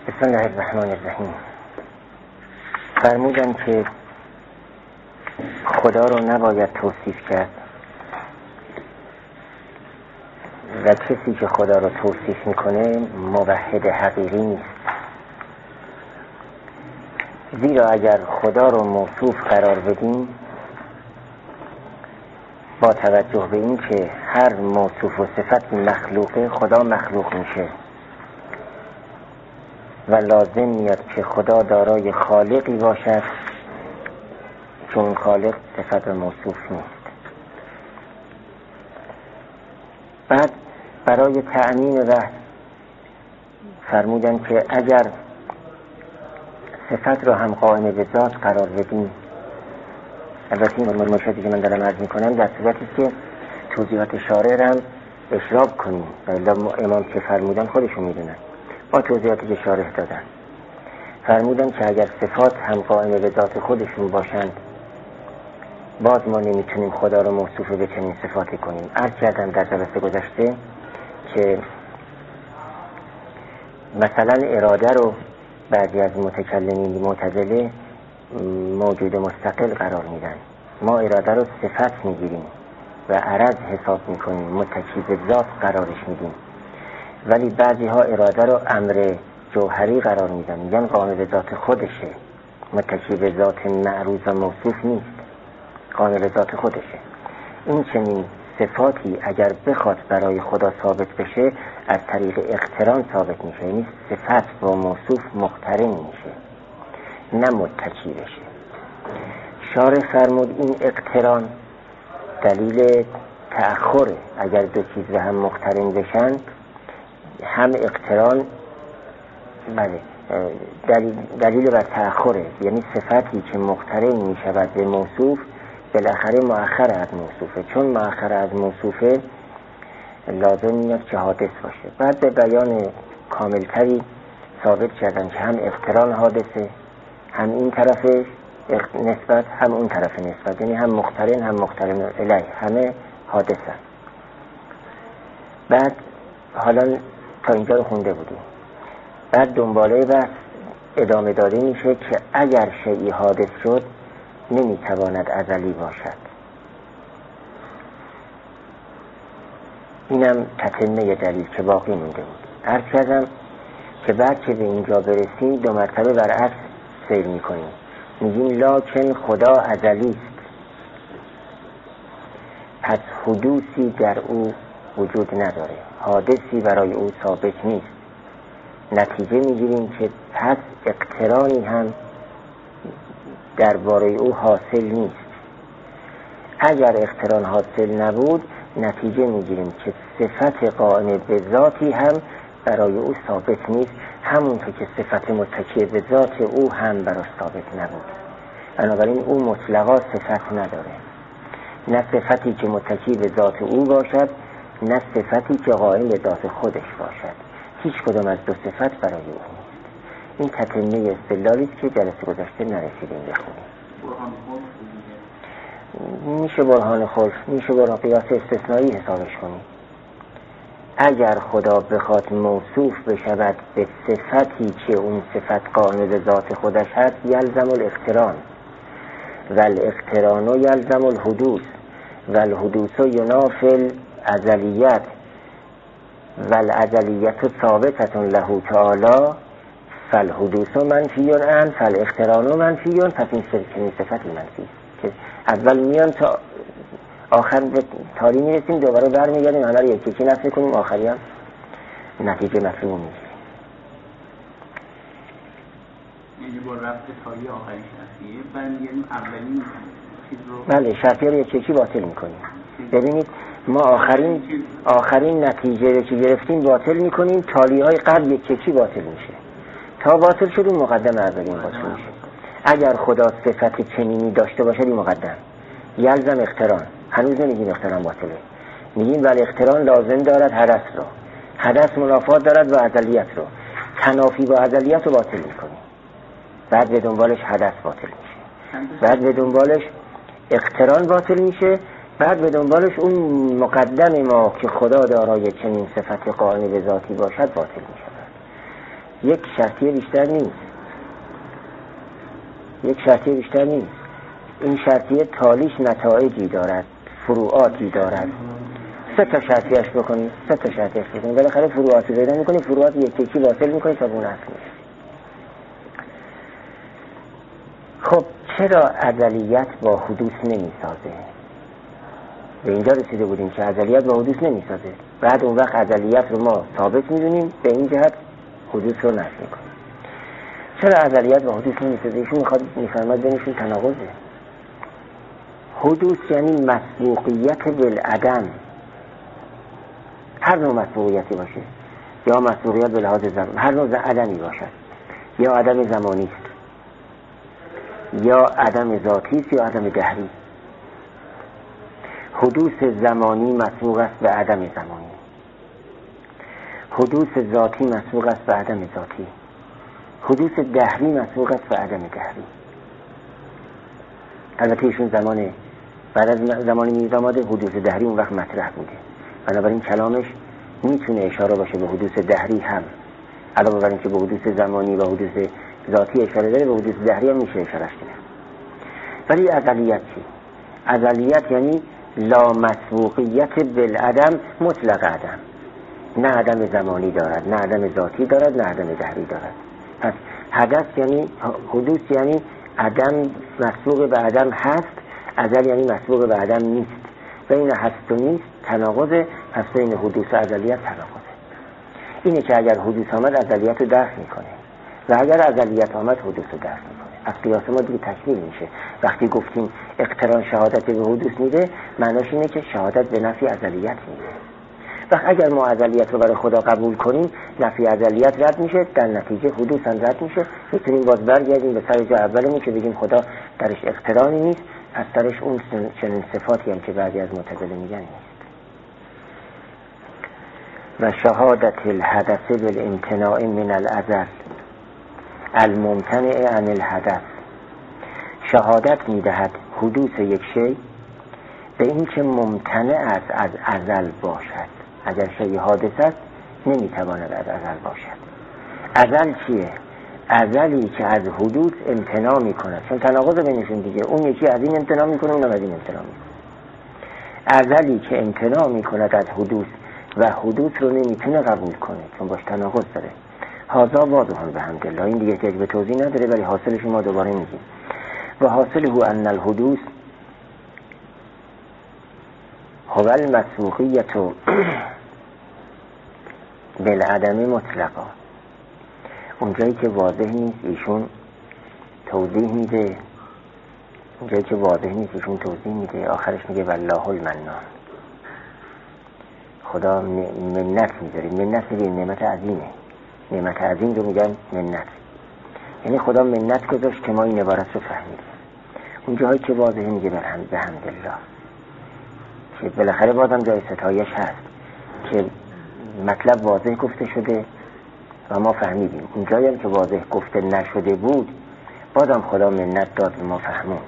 بسم الله الرحمن الرحیم. فرمودن که خدا رو نباید توصیف کرد و کسی که خدا رو توصیف میکنه موحد حقیقی نیست، زیرا اگر خدا رو موصوف قرار بدیم با توجه به این که هر موصوف و صفت مخلوقه، خدا مخلوق میشه و لازم میاد که خدا دارای خالقی باشد که اون خالق صفت و موصوف نیست. بعد برای تأمین بحث فرمودن که اگر صفت رو هم قائم به ذات قرار بدیم، البته این مشاهدی که من دارم عرض میکنم در صورتی که توضیحات شارع رو هم اشراق کنیم و امام که فرمودن خودشون میدونن، با توضیحاتی که شارح دادن فرمودن که اگر صفات هم قائم به ذات خودشون باشند باز ما نمیتونیم خدا رو موصوف به چنین صفاتی کنیم. عرض کردم در جلسه گذشته که مثلا اراده رو بعضی از متکلمین معتزله موجود مستقل قرار میدن، ما اراده رو صفت میگیریم و عرض حساب میکنیم، متکی به ذات قرارش میدیم، ولی بعضی ها اراده رو امر جوهری قرار میدن، میگن قائم به ذات خودشه، متکی به ذات معروض و موصوف نیست، قائم به ذات خودشه. این چنین صفاتی اگر بخواد برای خدا ثابت بشه از طریق اقتران ثابت میشه، یعنی صفت با موصوف مقترن میشه نه متکی بشه. شارح فرمود این اقتران دلیل تأخره، اگر دو چیز به هم مقترن بشن هم اقتران بله دلیل بر تأخره، یعنی صفتی که مقترن می شود به موصوف بالاخره مؤخر از موصوفه، چون مؤخر از موصوفه لازم میاد که حادث باشه. بعد به بیان کاملتری ثابت کردن که هم اقتران حادثه، هم این طرف نسبت هم اون طرف نسبت، یعنی هم مقترن هم مقترن الیه، همه حادثه. بعد حالا تا اینجا رو خونده بودیم، بعد دنباله بحث ادامه داده میشه که اگر شیئی حادث شد نمیتواند ازلی باشد. اینم تتمه دلیل که باقی مونده بود. عرض کردم که بعد که به اینجا برسیم دو مرتبه برعکس سیر میکنیم، میگیم لکن خدا ازلی است، پس حدوثی در او وجود نداره، حادثی برای او ثابت نیست. نتیجه میگیریم که پس اقترانی هم درباره او حاصل نیست. اگر اقتران حاصل نبود نتیجه میگیریم که صفت قائم به ذاتی هم برای او ثابت نیست، همونطور که صفت متکی به ذات او هم براش ثابت نبود. بنابراین او مطلقا صفت نداره، نه صفتی که متکی به ذات او باشد نه صفتی که قائم به ذات خودش باشد، هیچ کدام از دو صفت برای او نیست. این تتمه استدلالی است که جلسه گذشته نرسیدیم بخونیم. میشه برهان خلف، میشه برهان قیاس استثنایی حسابش کنیم. اگر خدا بخواد موصوف بشود به صفتی که اون صفت قائم به ذات خودش هست یلزم الاقتران و الاقتران یلزم الحدوث و الحدوث ینافی الازلیت و الازلیت ثابتة له تعالی فالحدوث منفی عنه فالاقتران منفی. پس این صفتی منفی که اول میان تا آخر به تالی میرسیم، دوباره برمیگردیم همه رو یکی نفی کنیم، آخری هم نتیجه مطلوب میگیریم. یعنی با رفت تالی آخری شرطیه برمیگردیم اولین چیز رو بله شرطیه رو یکی باطل میکنیم. ببینید ما آخرین نتیجه که گرفتیم باطل میکنیم، تالی های قبل یکی باطل میشه، تا باطل شد اون مقدم اولین باطل میشه. اگر خدا صفت چنینی داشته باشد این مقدم یلزم اقتران، هنوز نمیگیم اقتران باطله، میگیم ولی اقتران لازم دارد حدث رو، حدث منافات دارد با ازلیت رو، تنافی با ازلیت رو باطل میکنیم، بعد به دنبالش حدث باطل میشه، بعد به دنبالش اقتران باطل میشه، بعد به دنبالش اون مقدم ما که خدا دارای چنین صفت قائم به ذاتی باشد باطل میشه. یک شرطیه بیشتر نیست. این شرطیه تالیش نتایجی دارد، فروعاتی دارد. 3 تا شرطیه‌اش بکنید، بالاخره فروعاتی پیدا می‌کنید، فروعات یکی واصل می‌کنید تا اون اصل میشه. خب چرا ازلیت با حدوث نمی‌سازه؟ به اینجا رسیده بودیم که ازلیت با حدوث نمی‌سازه. بعد اون وقت ازلیت رو ما ثابت می‌دونیم، به این جهت حدوث رو نفی می‌کنیم. چرا ازلیت با حدوث نمی‌سازه؟ ایشون می‌فرماد بینشون تناقضه. حدوث یعنی مسبوقیت بالعدم، هر نوع مسبوقیتی باشه، یا مسبوقیت به لحاظ زمان، هر نوع عدمی باشد، یا عدم زمانی است، یا عدم ذاتی است، یا عدم دهری. حدوث زمانی مسبوق است به عدم زمانی، حدوث ذاتی مسبوق است به عدم ذاتی، حدوث دهری مسبوق است به عدم دهری. البته ایشون زمان بعد از زمانی میرد آماده حدوث دهری اون وقت مطرح بوده، بنابراین کلامش میتونه اشاره باشه به حدوث دهری هم، علاوه بر اینکه به حدوث زمانی و حدوث ذاتی اشاره داره، به حدوث دهری هم میشه اشاره کنه. ولی ازلیت چی؟ ازلیت یعنی لا مسبوقیت بالعدم، مطلق عدم، نه عدم زمانی دارد، نه عدم ذاتی دارد، نه عدم دهری دارد. پس حدث یعنی حدوث یعنی عدم مسبوق به عدم هست، ازل یعنی مسبوق به عدم نیست. بین هست و نیست تناقضه، پس بین حدوث و ازلیت تناقضه. اینه که اگر حدوث آمد ازلیت رو دفع میکنه و اگر ازلیت آمد حدوث رو دفع میکنه. از قیاس ما دیگه تکمیل میشه. وقتی گفتیم اقتران شهادت به حدوث میده، معناش اینه که شهادت به نفی ازلیت میده. و اگر ما ازلیت رو برای خدا قبول کنیم، نفی ازلیت رد میشه، در نتیجه حدوث هم رد میشه. میتونیم باز برگردیم به سر جا اولمون که بگیم خدا درش اقترانی نیست، پس درش اون چنین صفاتی هم که بعضی از معتزله میگن نیست. و شهادت الحدث بالامتناع من الازل الممتنع عن الحدث، شهادت میدهد حدوث یک شی به این که ممتنع است از ازل باشد. اگر شی حادث است نمیتواند از ازل باشد. ازل چیه؟ ازلی که از حدوث امتناع میکند، چون تناقض بینشون دیگه، اون یکی از این امتناع میکنه، اونم از این امتناع میکنه. ازلی که امتناع میکند از حدوث و حدوث رو نمیتونه قبول کنه چون باش تناقض داره. هذا واضح بحمدالله، این دیگه احتیاج به توضیح نداره، ولی حاصلش ما دوباره میگیم. و حاصله ان الحدوث هو المسبوقیت بالعدم مطلقا. اونجایی که واضح نیست ایشون توضیح میده، آخرش میگه والله المنان. خدا منت میذاره، منت میگه نعمت عظیمه، نعمت عظیم رو میگن منت، یعنی خدا منت گذاشت که ما این عبارت رو فهمیدیم. اونجایی که واضح میگه بحمدالله، که بالاخره بازم جای ستایش هست که مطلب واضح گفته شده و ما فهمیدیم. اونجایی هم که واضح گفته نشده بود بازم خدا منت داد و ما فهموند.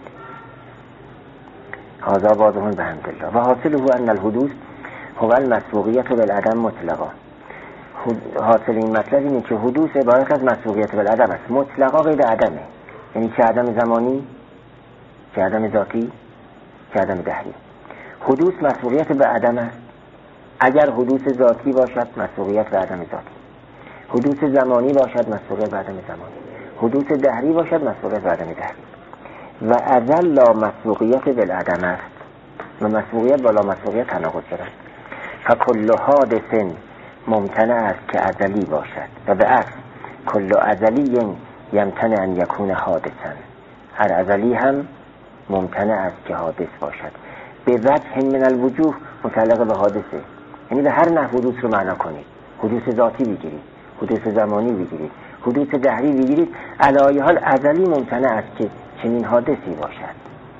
هذا واضح بحمدالله. و حاصله ان الحدوث هو المسبوقیت بالعدم مطلقا. حاصل این مطلب اینه که حدوث عبارت از مسبوقیت بالعدم است، مطلقا غیر عدمه، یعنی چه عدم زمانی، چه عدم ذاتی، چه عدم دهری. حدوث مسبوقیت به عدم است. اگر حدوث ذاتی باشد مسبوقیت به عدم ذاتی، حدوث زمانی باشد مسبوقیت به عدم زمانی، حدوث دهری باشد مسبوقیت به عدم دهری. و ازل لا مسبوقیت بالعدم است و مسبوقیت با لا مسبوقیت تناقض دارد. فکل حادث ممتنع است که ازلی باشد و به عکس کل ازلی یمتنع ان یکون حادثا. هر ازلی هم ممتنع است که حادث باشد. به وجه من الوجوه متعلق به حادثه، یعنی به هر نحو حدوث رو معنا کنید. حدوث ذاتی بگیرید، حدوث زمانی بگیرید، حدوث دهری بگیرید، علی ای حال ازلی ممتنع است که چنین حادثی باشد.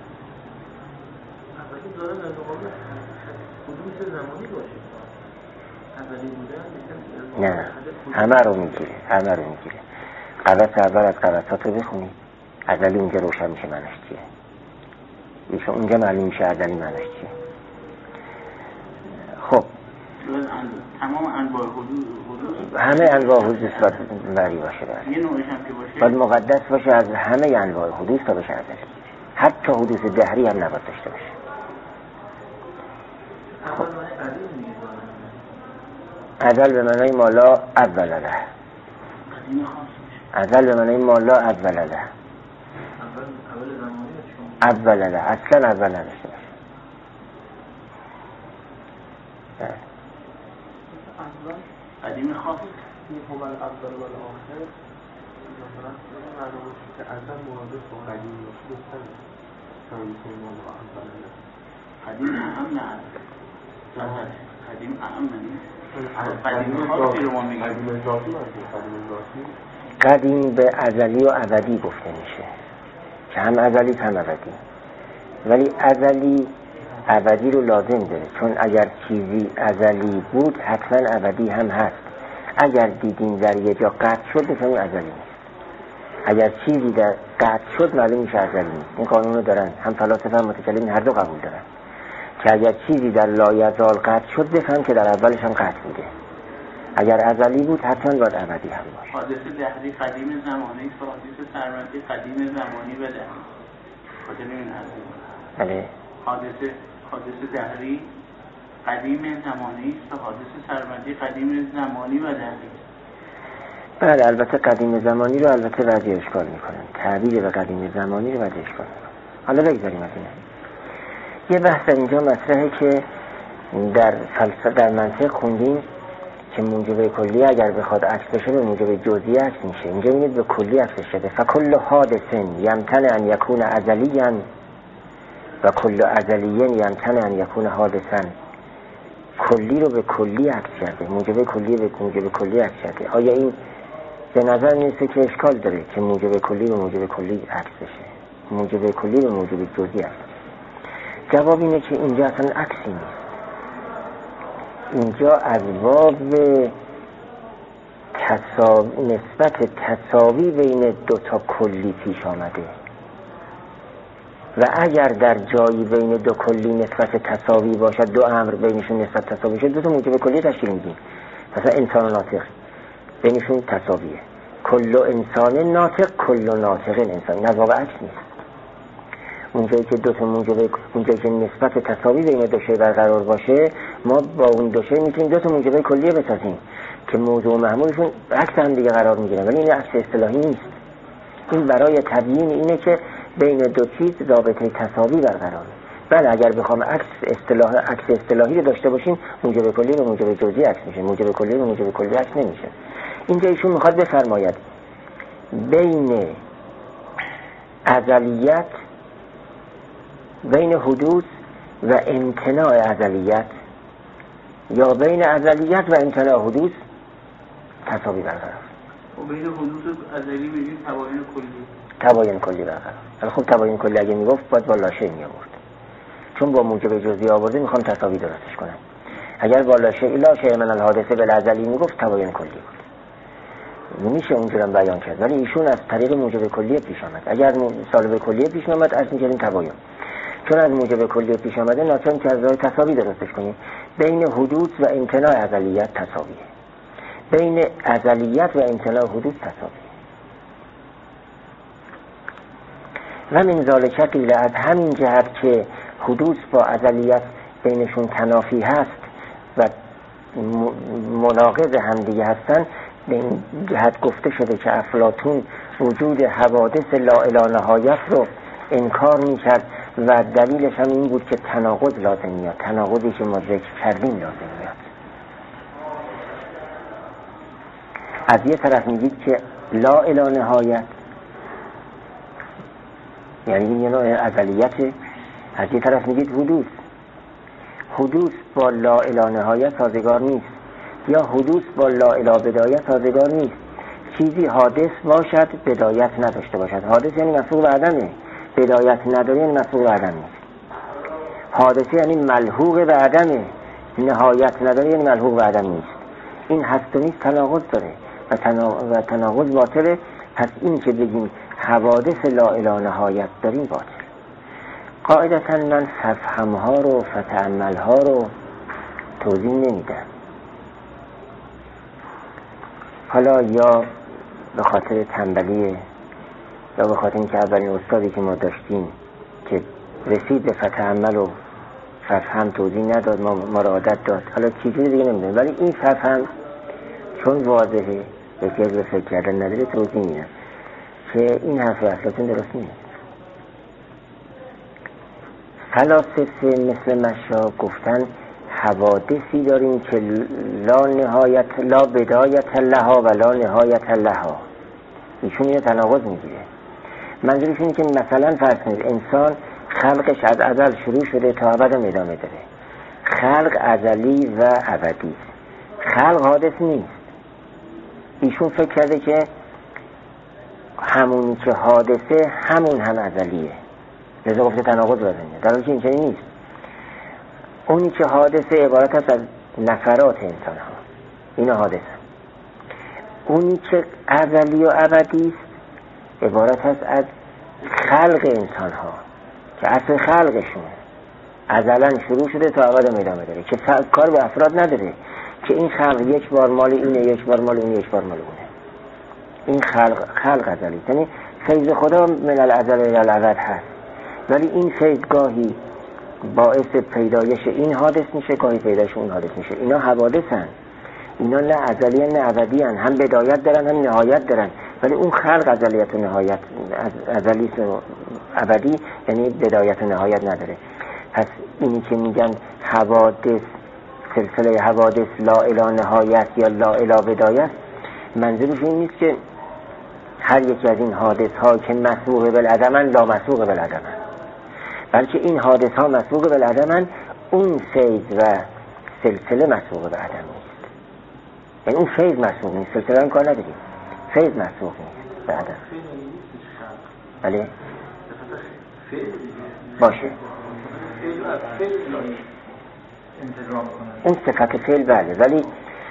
نه، همه رو میگیره. قبط اول از قبطات رو بخونید، ازلی اونجا روشن میشه معنیش چیه، ایشون اونجا معلوم میشه ازلی معنیش چیه. خب تمام انواع حدوث همه انواع حدوث باید بری باشه. یه نوعش هم که باشه باید مقدس باشه از همه انواع حدوث تا بشه ازلی. حتی حدوث دهری هم نباید داشته باشه. ازل به معنای مالا اول له. ازل به معنای مالا اول له. اول له اصلا اول نداشته باشه. قدیم خاص هو الاول و الاخر مثلا معنی که ازل مرادف با قدیم باشه قدیم اهم نه قدیم اهم نیست. قدیم خاصی رو ما میگیم. قدیم به ازلی و ابدی گفته میشه که هم ازلی هم ابدی، ولی ازلی ابدی رو لازم داره، چون اگر چیزی ازلی بود حتما ابدی هم هست. اگر دیدیم در یه جا قطع شد میفهمیم ازلی نیست. اگر چیزی در قطع شد معلوم میشه ازلی نیست. این قانون رو دارن هم فلاسفه هم متکلمین هر دو قبول دارن که اگر چیزی در لایزال قطع شد بفهم که در اولش هم قطع بوده. اگر ازلی بود حتما باید ابدی هم باشه. حادثه دهری قدیم زمانی است، حادثه سرمدی قدیم زمانی و دهری. خاطر این بله. حادثه دهری قدیم زمانی است و حادثه سرمدی قدیم زمانی و دهری. بله البته قدیم زمانی رو البته بعضی اشکال میکنن، تعبیر به قدیم زمانی رو بعضی اشکال میکنن. حالا بگذاریم از اینه. یه بحث اینجا مطرحه که در فلسفه در منطق خوندیم که موجب کلی اگر بخواد عکس بشه به موجب جزئی عکس میشه. اینجا میگید به کلی عکس شده. فکل حادث یمتنع ان یکون ازلیا و کل ازلی یمتنع ان یکون حادثا. کلی رو به کلی عکس کرده، موجب کلی به موجب کلی عکس کرده. آیا این به نظر میرسه که اشکال داره که موجب کلی به موجب کلی عکس بشه، موجب کلی به موجب جزئی عکس؟ جواب اینه که اینجا اصلا عکسی نیست. اینجا از باب نسبت تساوی بین دو تا کلی پیش آمده و اگر در جایی بین دو کلی نسبت تساوی باشد، دو امر بینشون نسبت تساوی شد، دو تا موجب کلی تشکیل میدیم. مثلا انسان و ناطق بینشون تساویه، کل انسان ناطق کل ناطق انسان. این از واقع عکس نیست. اونجایی که دو تا موجب، اونجایی که نسبت تساوی بین دو شی برقرار باشه، ما با اون دو شی میتونیم دو تا موجب کلیه بسازیم که موضوع محمولشون عکس هم دیگه قرار میگیرن، ولی این عکس اصطلاحی نیست. این برای تبیین اینه که بین دو چیز رابطه تساوی برقراره. بله اگر بخوام عکس اصطلاحی رو داشته باشیم، موجب کلی و موجب جزئی عکس میشه، موجب کلی و موجب کلی عکس نمیشه. اینجا ایشون میخواد بفرماید بین ازلیت، بین حدوث و امتناع ازلیت، یا بین ازلیت و امتناع حدوث تساوی برقرار. و بین حدوث ازلی میگیم تباین کلی. تباین کلی برقرار. ولی خب تباین کلی اگه میگفت باید با لاشه میآورد، چون با موجب جزئی آورده میخوام تساوی درستش کنم. اگر با لاشه من الحادثه بالازلی میگفت تباین کلی بود، نمیشه اونجورم بیان کرد. ولی ایشون از طریق موجب کلیه پیش آمد. اگر سالب کلیه پیش آمد از میکردیم تباین، چون از موجب کلیه پیش آمده ناچار که از راه تساوی درستش کنیم. بین حدوث و امتناع ازلیت تساویه، بین ازلیت و امتناع حدوث تساویه. و من ذالک قیل، از همین جهت که حدوث با ازلیت بینشون تنافی هست و مناقض هم دیگه هستن، به این جهت گفته شده که افلاطون وجود حوادث لا الی نهایت رو انکار میکرد و دلیلش هم این بود که تناقض لازم میاد، تناقضی که ما ذکر کردیم لازم میاد. از یه طرف میگید که لا الی نهایت یعنی یه نوع ازلیته، از یه طرف میگید حدوث با لا الی نهایت سازگار نیست، یا حدوث با لا الی بدایت سازگار نیست. چیزی حادث باشد بدایت نداشته باشد. حادث یعنی مسبوق به عدمه، بدایت نداره یعنی مسبوق به عدم نیست. حادثه یعنی ملحوق به عدمه، نهایت نداره یعنی ملحوق به عدم نیست. این هست و نیست تناقض داره و تناقض باطله. پس این که بگیم حوادث لا الی نهایت داریم باطل. قاعدتا من ففهمها رو فتأملها رو توضیح نمیدم. حالا یا به خاطر تنبلی یا به خاطر اینکه اولین استادی که ما داشتیم که رسید به فتح عمل و فهم توضیح نداد، ما را عادت داد، حالا چیزی دیگه نمیدونم، ولی این فهم چون واضحه احتیاج به فکر کردن نداره توضیح میدم که این حرف افلاطون درست نیست. فلاسفه مثل مشا گفتن حوادثی داریم که لا نهایت لا بدایت لها و لا نهایت لها. ایشون اینو تناقض میگیره. منظورشون اینه که مثلا فرض کنید انسان خلقش از ازل شروع شده تا ابد ادامه داره. خلق ازلی و ابدی، خلق حادث نیست. ایشون فکر کرده که همونی که حادثه همون هم ازلیه، لذا گفته تناقض بزنید، در حالی که اینجوری نیست. اونی که حادثه عبارت است از نفرات انسان ها، اینا حادثه. اونی که ازلی و ابدی است عبارت است از خلق انسان ها که اصل خلقشونه ازلا شروع شده تا ابد ادامه داره، که کار به افراد نداره که این خلق یک بار مال اینه، یک بار مال اونه، یک بار مال اونه. این خلق ازلی، یعنی فیض خدا من الازل الی الابد هست، ولی این فیض گاهی باعث پیدایش این حادث میشه، گاهی پیدایش اون حادث میشه. اینا حوادثن، اینا نه ازلی نه ابدی هن، هم بدایت دارن هم نهایت دارن، ولی اون خلق ازلیت و نهایت، ازلی و ابدی یعنی بدایت و نهایت نداره. پس اینی که میگن حوادث، سلسله حوادث لا الی نهایت یا لا الی بدایت، منظورش این نیست که هر یکی از این حادث ها که مسبوق بالعدمن لا مسبوق بالعدمن، بلکه این حادث ها مسبوق بالعدمن، اون فیض و سلسله مسبوق به عدم نیست. یعنی اون فیض مسبوق نیست، سلسله هم کار نداریم، فیض مسبوق نیست به عدم. بله باشه، اون صفت فعل بله، ولی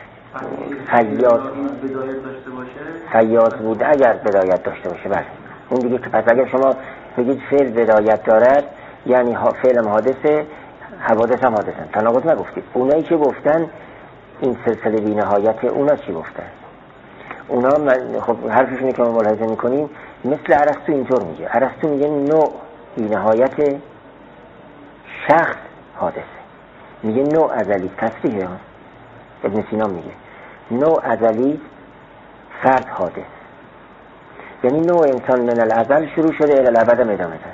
فیاض بوده اگر بدایت داشته باشه بله اون دیگه. که پس اگر شما بگید فعل بدایت دارد یعنی فعل هم حادثه، حوادث هم حادثن، تناقض نگفتید. اونایی که گفتن این سلسله بی نهایت، اونا چی گفتن؟ اونا خب حرفشونه که ما ملاحظه میکنیم مثل ارسطو اینطور میگه. ارسطو میگه نوع بی نهایت شخص حادثه، میگه نوع ازلی، تصریحه. ابن سینا میگه نوع ازلی فرد حادث، یعنی نوع انسان من الازل شروع شده الی الابد ادامه داره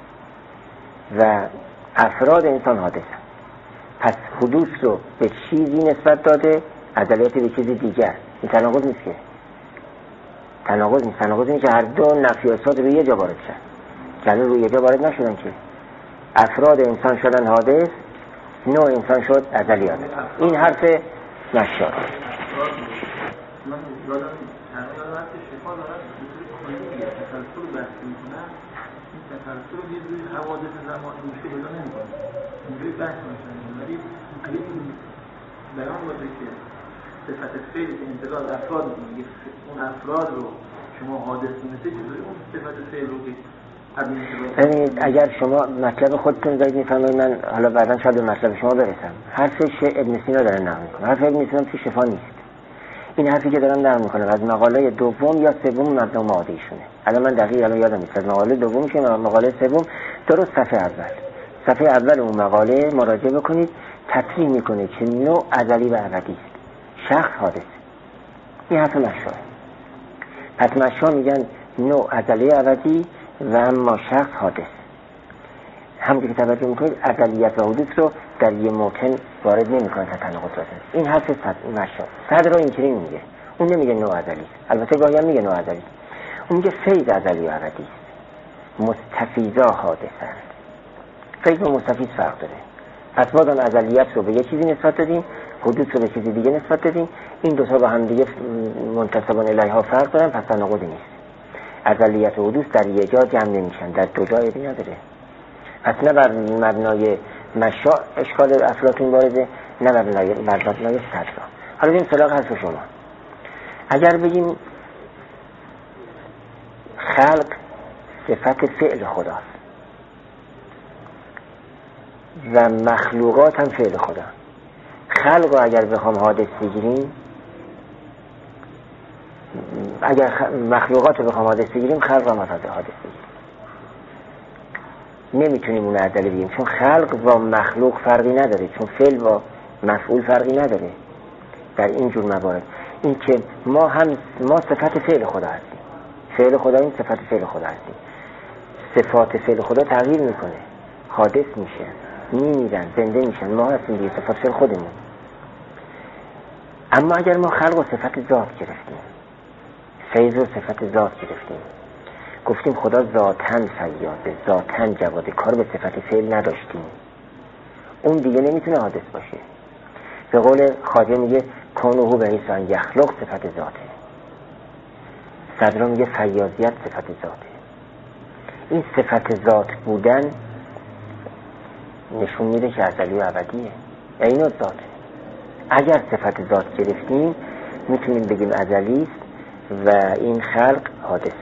و افراد انسان حادث. پس حدوث رو به چیزی نسبت داده، ازلیت به چیزی دیگر. این تناقض نیست که، تناقض نیست. تناقض اینه که هر دو نفی و اثبات روی یه جا وارد شدن، که روی یه جا وارد نشدن، که افراد انسان شدن حادث، نوع انسان شد ازلی حادث. این حرف نشار. من یادم وقتی شفا دارد تسلسل بحث میکنن، این تسلسل رو یه جوری حوادث زمان مشکل پیدا نمیکنه، اینجوری بحث میکنن، ولی خیلی بیان باشه که صفت فعل که انتقال افراد میگه، اون افراد رو شما حادث می‌دونید، چطوری اون صفت فعل رو که ببینید اگر شما مطلب خودتون دارید میفهمید، من حالا بعدا شاید به مطلب شما برسم. حرفش ابن سینا داره نقل میکنه، حرف ابن سینا تو شفا نیست. این حرفی که دارم نقل میکنم از مقاله دوم یا سوم مبنا معاده ایشونه. الان من دقیق الان یادم نیست از مقاله دوم که مقاله سوم، درست صفحه اول اون مقاله مراجعه بکنید. تصریح میکنه که نوع ازلی و ابدی است، شخص حادث. این حرف مشاه. پس مشاه میگن نوع ازلی ابدی و اما شخص حادث. همونجور که توجه میکنید ازلیت و حدوث رو در یه موطن وارد نمیکنه تا تناقض بزنه. این حرف مشاه. صدر رو اینطوری میگه، اون نمیگه نوع ازلی، البته گاهی هم میگه نوع ازلی، اون میگه فیض ازلی و ابدی است، مستفیضا حادثند. فیض و مستفیض فرق داره. پس بازم ازلیت رو به یه چیزی نسبت دادیم، حدوث رو به چیزی دیگه نسبت دادیم، این دو تا با هم دیگه منتسبان الیها فرق دارن، پس تناقضی نیست. ازلیت و حدوث در یه جا جمع نمیشن، در دو جا ایدی نداره. پس نه بر مبنای مشاع اشکال افلاطون وارده، نه بر مبنای صدر. حالا این سراغ حرف شما. اگر بگیم خلق صفت فعل خداست و مخلوقات هم فعل خدا، خلق رو اگر بخوام حادث بگیریم اگر مخلوقات رو بخوام حادث بگیریم، خلق هم حادث بگیریم. نمیتونیم اون ازلی بگیریم، چون خلق با مخلوق فرقی نداره، چون فعل با مفعول فرقی نداره در این جور موارد. این که ما صفت فعل خدا هستیم، فعل خدا این صفت فعل خدا هستیم. صفات فعل خدا تغییر میکنه، حادث میشه، میمیرن، زنده میشن، ما هستیم دیگه، صفات فعل خودمون. اما اگر ما خلق و صفت ذات گرفتیم، فیض و صفت ذات گرفتیم، گفتیم خدا ذاتاً فیاضه، ذاتاً جواده، کار به صفت فعل نداشتیم، اون دیگه نمیتونه حادث باشه. به قول خواجه میگه کونه به ایسان یخلق صفت ذاته، صدرا میگه فیاضیت صفت ذاته. این صفت ذات بودن نشون میده که ازلی و ابدیه، اینو ذاته. اگر صفت ذات گرفتیم میتونیم بگیم ازلی است و این خلق حادثه.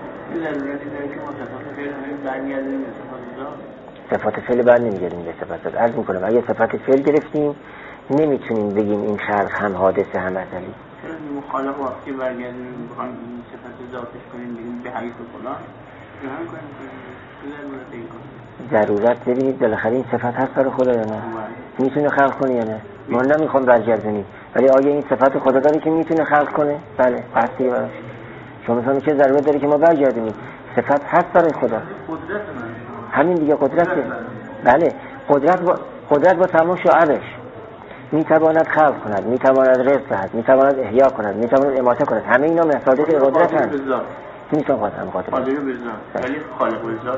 صفات فعل بر نمیگردیم به صفت ذات. عرض میکنم اگر صفت فعل گرفتیم نمیتونیم بگیم این خلق هم حادثه هم ازلی. مخالف وقتی برگردیم بخوام صفت ذاتش کنیم بگیم به حیث فلان جهان کنیم، ضرورت ببینید بالاخره این صفت هست برای خدا یا نه؟ میتونه خلق کنه یا نه؟ ما نمیخوام برگردونیم، ولی آیا این صفت خدا داره که میتونه خلق کنه؟ بله، بحثی براش. شما مثلا چه ضرورت داره که ما برگردونیم؟ صفت هست برای خدا. همین دیگه قدرته. بله، قدرت با تمام شعبش میتواند خلق کند، میتواند رزق دهد، میتواند احیا کند، میتواند اماته کند. همه اینا مصادیق قدرت هست. میتونه قادر قادر ولی خالق الذات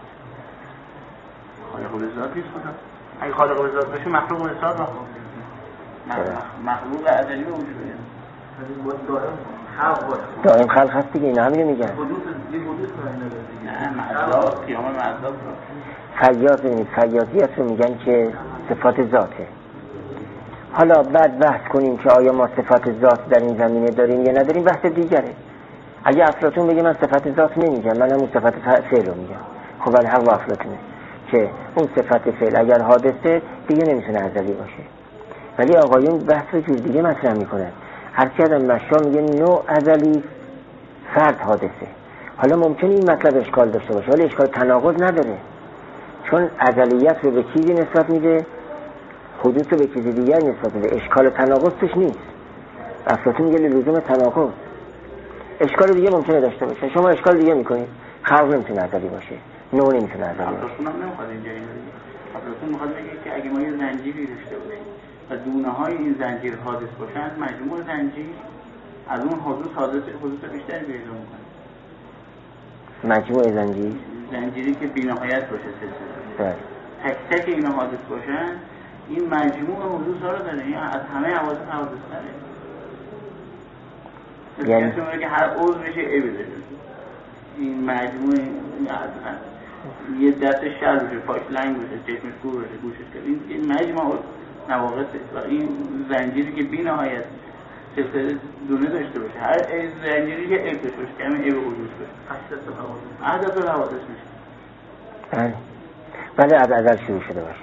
خالق الذات نیست خدا. اگه خالق الذات باشه مخلوق الذات باشه، مخلوق ازلی باشه، دائم خلق هست دیگه. اینا همینو میگن. نه معذاب قیام معذاب فیاض. ببینید فیاضیت رو میگن که صفات ذاته. حالا بعد بحث کنیم که آیا ما صفات ذات در این زمینه داریم یا نداریم، بحث دیگره. اگه افلاطون بگه من صفت ذات نمیگم، من همون صفت فعل رو میگم، خب ولی حق با افلاطونه که اون صفت فعل اگر حادثه دیگه نمیتونه ازلی باشه. ولی آقایون بحث رو جور دیگه مطرح میکنن. هر چقدر مشا میگه نوع ازلی فرد حادثه. حالا ممکنه این مطلب اشکال داشته باشه، ولی اشکال تناقض نداره، چون ازلیت رو به چیزی نسبت میده، حدوث رو به چیزی دیگر نسبت میده. اشکال تناقض توش نیست. افلاطون میگه لزوم تناقض. اشکال دیگه ممکنه داشته باشه. شما اشکال دیگه میکنید، خلق نمیتونه ازلی باشه، نوع نمیتونه ازلی باشه. افلاطون هم نمیخواد اینجا افلاطون میخواد بگه که اگه ما یه زنجیری داشته باشیم و دونه های این زنجیر حادث باشن، مجموع زنجیر از اون حدوث بیشتری پیدا میکنه. مجموع زنجیری که بی‌نهایت باشه سلسله. تک تک اینا حادث باشن، این مجموع حدوث ها رو داره. این از همه حوادث تره. یعنی که هر عضو بشه بده. این مجموعه یه دست شل بشه، پاش لنگ بشه، چشمش کور بشه، گوشش کرد. این مجموعه نواقصه و این زنجیری که بی نهایت سلسله دونه داشته باشه، هر زنجیری که عیب داشته باشه که همین عیب وجود باشه، عدد الحوادث میشه. بله از ازل شروع شده باشه،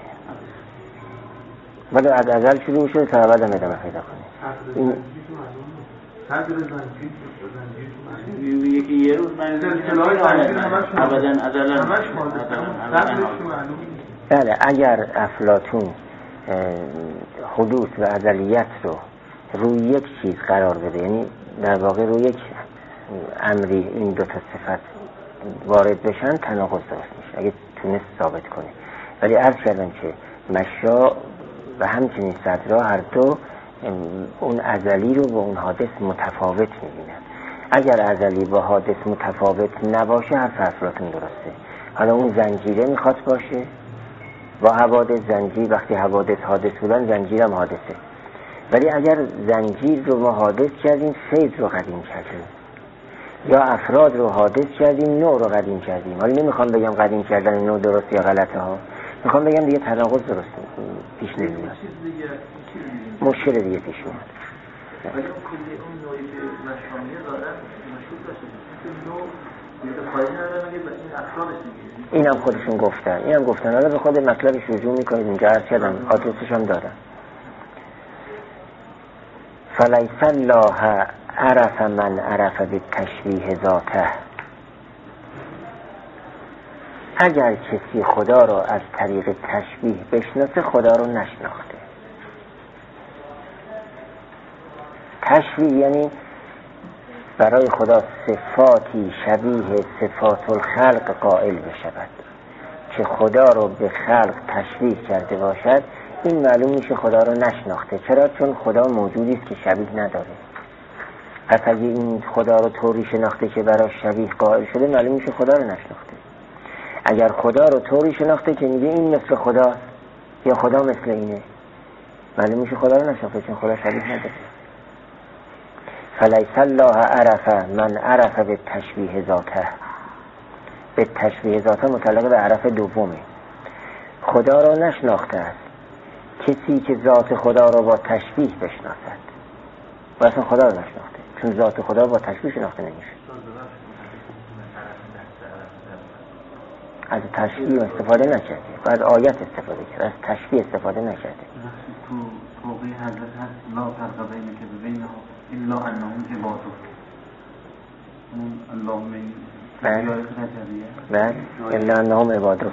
بله از ازل شروع شده تا ابد هم ادامه پیدا کنه. یکی یه روز من ابدا ازل بله. اگر افلاطون حدوث و ازلیت رو روی یک چیز قرار بده، یعنی در واقع روی یک امری این دو تا صفت وارد بشن، تناقض درست میشه اگه تونست ثابت کنه. ولی عرض کردم که مشا و همچنین صدرا هر دو اون ازلی رو با اون حادث متفاوت میبینن. اگر ازلی با حادث متفاوت نباشه حرف افلاطون درسته. حالا اون زنجیره میخواد باشه با حوادث، زنجیر وقتی حوادث حادث بودن زنجیر هم حادثه. ولی اگر زنجیر رو ما حادث کردیم، فیض رو قدیم کردیم، یا افراد رو حادث کردیم، نوع رو قدیم کردیم. حالا نمیخوام بگم قدیم کردن نوع درست یا غلطه ها، میخوام بگم دیگه تناقض درست پیش نمیاد، مشکل دیگه پیش میاد. ولی اون کلی اون نوعی که مشامیه دارن مشهور باشه نوع میده خواهی ندارن اگه این افرادش میگیریم. این هم خودشون گفتن. حالا به خود مطلبش رجوع میکنید اینجا عرض کردم، آدرسش هم دارن. فلیس الله عرف من عرف بالتشبیه ذاته، اگر کسی خدا را از طریق تشبیه بشناسه خدا رو نشناخته. تشبیه یعنی برای خدا صفاتی شبیه صفات الخلق قائل بشود، که خدا رو به خلق تشبیه کرده باشد. این معلوم میشه خدا رو نشناخته. چرا؟ چون خدا موجودی است که شبیه نداره. پس اگه این خدا رو طوری شناخته که برای شبیه قائل شده، معلوم میشه خدا رو نشناخته. اگر خدا رو طوری شناخته که میگه این مثل خدا یا خدا مثل اینه، معلوم میشه خدا رو نشناخته، چون خدا شبیه نداره. فلیس الله عرف من عرف به تشبیه ذاته. به تشبیه ذاته متعلق به عرف دومه. خدا را نشناخته است کسی که ذات خدا را با تشبیه بشناسد و اصلا خدا را نشناخته، چون ذات خدا با تشبیه شناخته نمیشه. از تشبیه استفاده نکرده، از آیت استفاده کرده، از تشبیه استفاده نکرده. تو توقی حضرت هست لا فرق بین که ببینه الا انهم عباده. اون اللهم بله الا انهم عباده،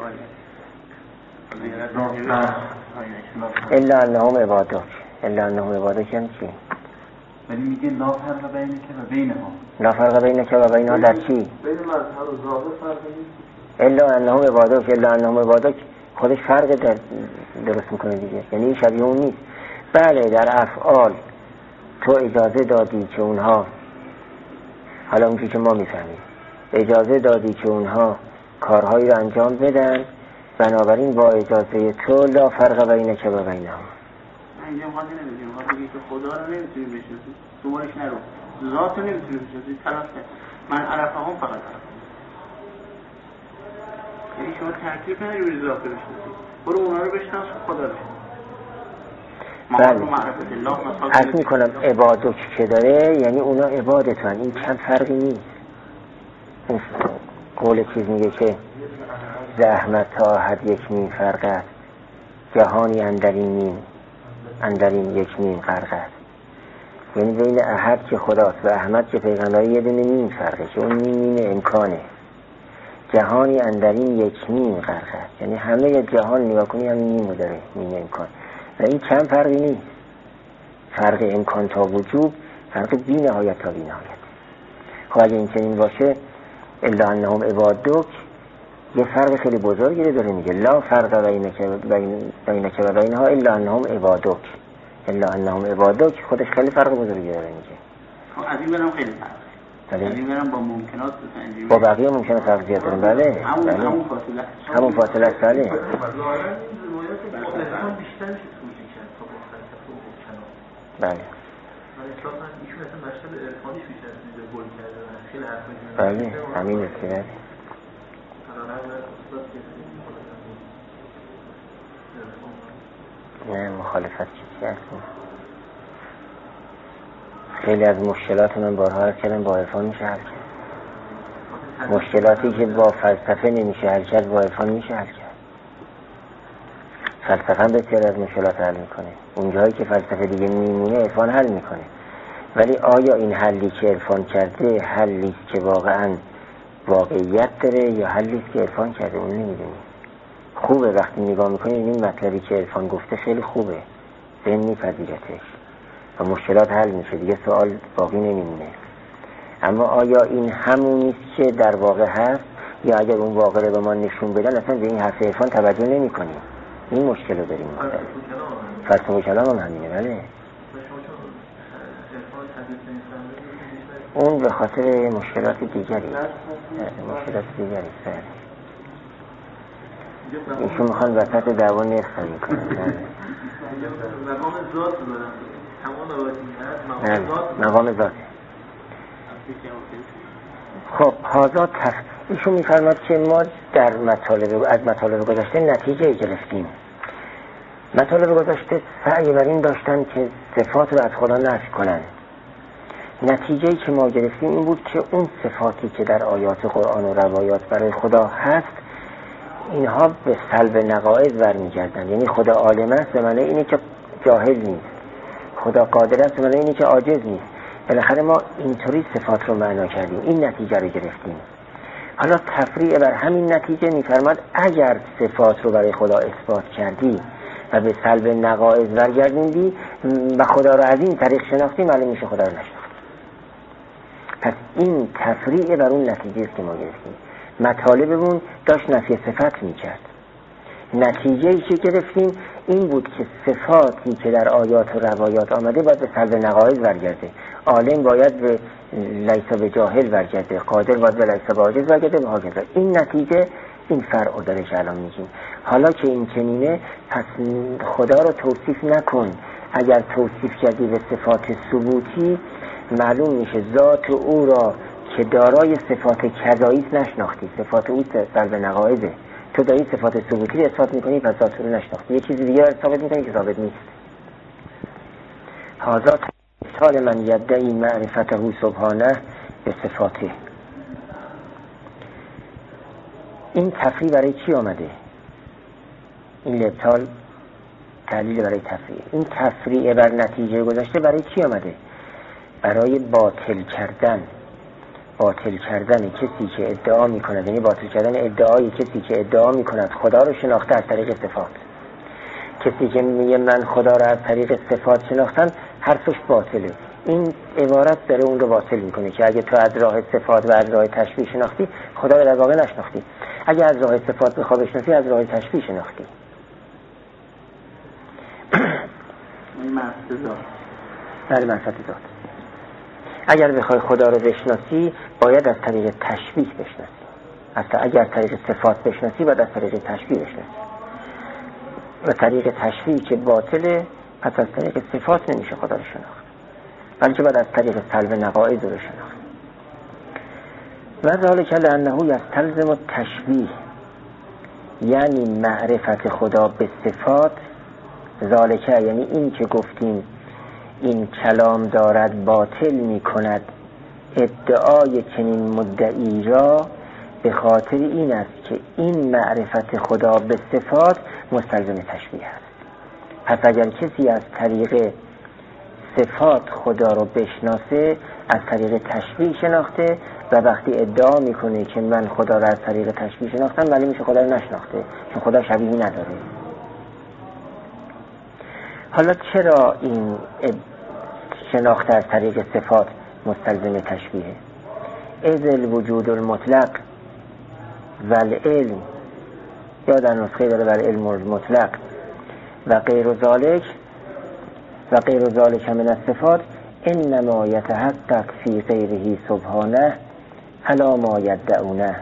الا انهم عباده، الا انهم عباده یعنی چی؟ ولی میگه لا فرق بین که و بینها. لا فرق بین که و بینها در چی؟ بین مظهر و ظاهر فرق نیست. الا انهم عباده، الا انهم عباده خودش فرق درست میکنه دیگه، یعنی این شبیه اون نیست. بله در افعال تو اجازه دادی که اونها، حالا اونجوری که ما میفهمیم، اجازه دادی که اونها کارهایی رو انجام بدن، بنابراین با اجازه تو لا فرق بین که و بینها. انجام خواهی نمیدونیم، خواهی که خدا رو نمیتونیم بشناسیم، دوبارش نرو، ذات رو نمیتونیم بشناسیم، طرف من عرفه هم فقط عرفه. یعنی شما تکلیف نداری ذات رو بشناسید، برو اونا رو بشناس خدا رو بله. عرض میکنم عبادت که داره یعنی اونا عبادتن، این چند فرقی نیست. این قول چیز میگه که زحمت تا حد یک مین فرق است، جهانی اندرین یک مین فرق است. یعنی بین احد که خداست و احمد که پیغمبری یه دونه مین فرقه که اون مین امکانه. جهانی اندرین یک مین فرق است، یعنی همه یه جهان نگاه کنی همین میمو داره، مین امکان. و این چند فرقی نیست، فرق امکان تا وجوب، فرق بی نهایت تا بی نهایت. خب اگه این چنین باشه الا انهم عبادک یه فرق خیلی بزرگی داره، میگه لا فرق بینک و بینها الا انهم عبادک. الا انهم عبادک خودش خیلی فرق بزرگی داره میگه. از این برم خیلی فرق، از این برم با ممکنات بسنجیم، با بقیه ممکنه فرق زیاد دارن. بله همون فاصله است. بله بله بله همین است که بله. نه مخالفت چیزی هست. خیلی از مشکلات من بارها عرض کردم با عرفان میشه حل کرد. مشکلاتی که با فلسفه نمیشه حل کرد با عرفان میشه حل کرد. فلسفه هم بسیار از مشکلات حل میکنه، اونجایی که فلسفه دیگه میمونه عرفان حل میکنه. ولی آیا این حلی که عرفان کرده حلی که واقعا واقعیت داره یا حلی که عرفان کرده؟ اون نمیدونی. خوبه وقتی نگاه میکنی این مطلبی که عرفان گفته خیلی خوبه، ذهن میپذیرتش و مشکلات حل میشه، دیگه سوال باقی نمیمونه. اما آیا این همون نیست که در واقع هست، یا اگر اون واقع رو به ما نشون بدن اصلا به این حرف عرفان توجه نمی کنیم؟ این مشکل رو داریم. فلسفه و کلام هم همینه. بله اون به خاطر مشکلات دیگری ایشون میخوان وسط دعوا نرخ خرید کنن. مقام ذات. خب هازا ایشون میفرماد که ما در از مطالب گذشته نتیجه گرفتیم. مطالب گذشته سعی بر این داشتن که صفات رو از خدا نفی کنن. نتیجه‌ای که ما گرفتیم این بود که اون صفاتی که در آیات قرآن و روایات برای خدا هست اینها به سلب نقائض برمیگردن. یعنی خدا عالم است به معنی اینه که جاهل نیست، خدا قادر است به معنی اینه که عاجز نیست. بالاخره ما اینطوری صفات رو معنا کردیم، این نتیجه رو گرفتیم. حالا تفریع بر همین نتیجه میفرماد اگر صفات رو برای خدا اثبات کردی و به سلب نقائص برگردوندی و خدا رو از این طریق شناختی، معلوم میشه خدا رو نشناختی. پس این تفریع بر اون نتیجه است که ما گرفتیم. مطالبمون داشت نفی صفت میکرد. نتیجه‌ای که گرفتیم این بود که صفاتی که در آیات و روایات آمده باید به سلب نقائص برگرده. عالم باید به لیس به جاهل برگرده، قادر باید به لیس به عاجز برگرده و هکذا. این نتیجه این فرع داره که الان میگیم. حالا که این چنینه، پس خدا رو توصیف نکن. اگر توصیف کردی به صفات ثبوتی، معلوم میشه ذات او را که دارای صفات کذایی نشناختی. صفات او سلب نقائصه، تو داری صفات ثبوتی رو اثبات میکنی، پس ذات رو نشناختی. یه چیزی دیگه رو ثابت میکنی که ثابت نیست. هذا مثال من یدعی معرفته سبحانه به صفاته. این تفریع برای چی آمده؟ این لبتال تعلیل برای تفریع. این تفریع بر نتیجه گذشته برای چی آمده؟ برای باطل کردن کسی که ادعا میکند، یعنی باطل کردن ادعای کسی که ادعا میکند خدا رو شناخته از طریق صفات. کسی که میگه من خدا رو از طریق صفات شناختم، حرفش باطله. این عبارت داره اون رو باطل میکنه که اگه تو از راه صفات و از راه تشبیه شناختی، خدا رو در واقع نشناختی. اگه از راه صفات بخوای بشناسی، از راه تشبیه شناختی. بله، معرفت ذات. اگر بخوای خدا رو بشناسی، باید از طریق تشبیه بشناسی. اگر از طریق صفات بشناسی، باید از طریق تشبیه بشناسی. و طریق تشبیه که باطله، پس از طریق صفات نمیشه خدا رو شناخت، بلکه باید از طریق سلب نقائص رو شناخت. و ذالک لانه یستلزم التشبیه، یعنی معرفت خدا به صفات. ذالک یعنی این که گفتیم این کلام دارد باطل می کند ادعای چنین مدعی را، به خاطر این است که این معرفت خدا به صفات مستلزم تشبیه است. پس اگر کسی از طریق صفات خدا رو بشناسه، از طریق تشبیه شناخته، و وقتی ادعا میکنه که من خدا رو از طریق تشبیه شناختم، ولی میشه خدا رو نشناخته، چون خدا شبیهی نداره. حالا چرا این شناخته از طریق صفات مستلزم تشبیه؟ اذ الوجود المطلق و العلم، یا در نسخه داره بر علم المطلق و غیر ذالک من الصفات انما یتحقق فی غیره سبحانه علی ما یدعونه.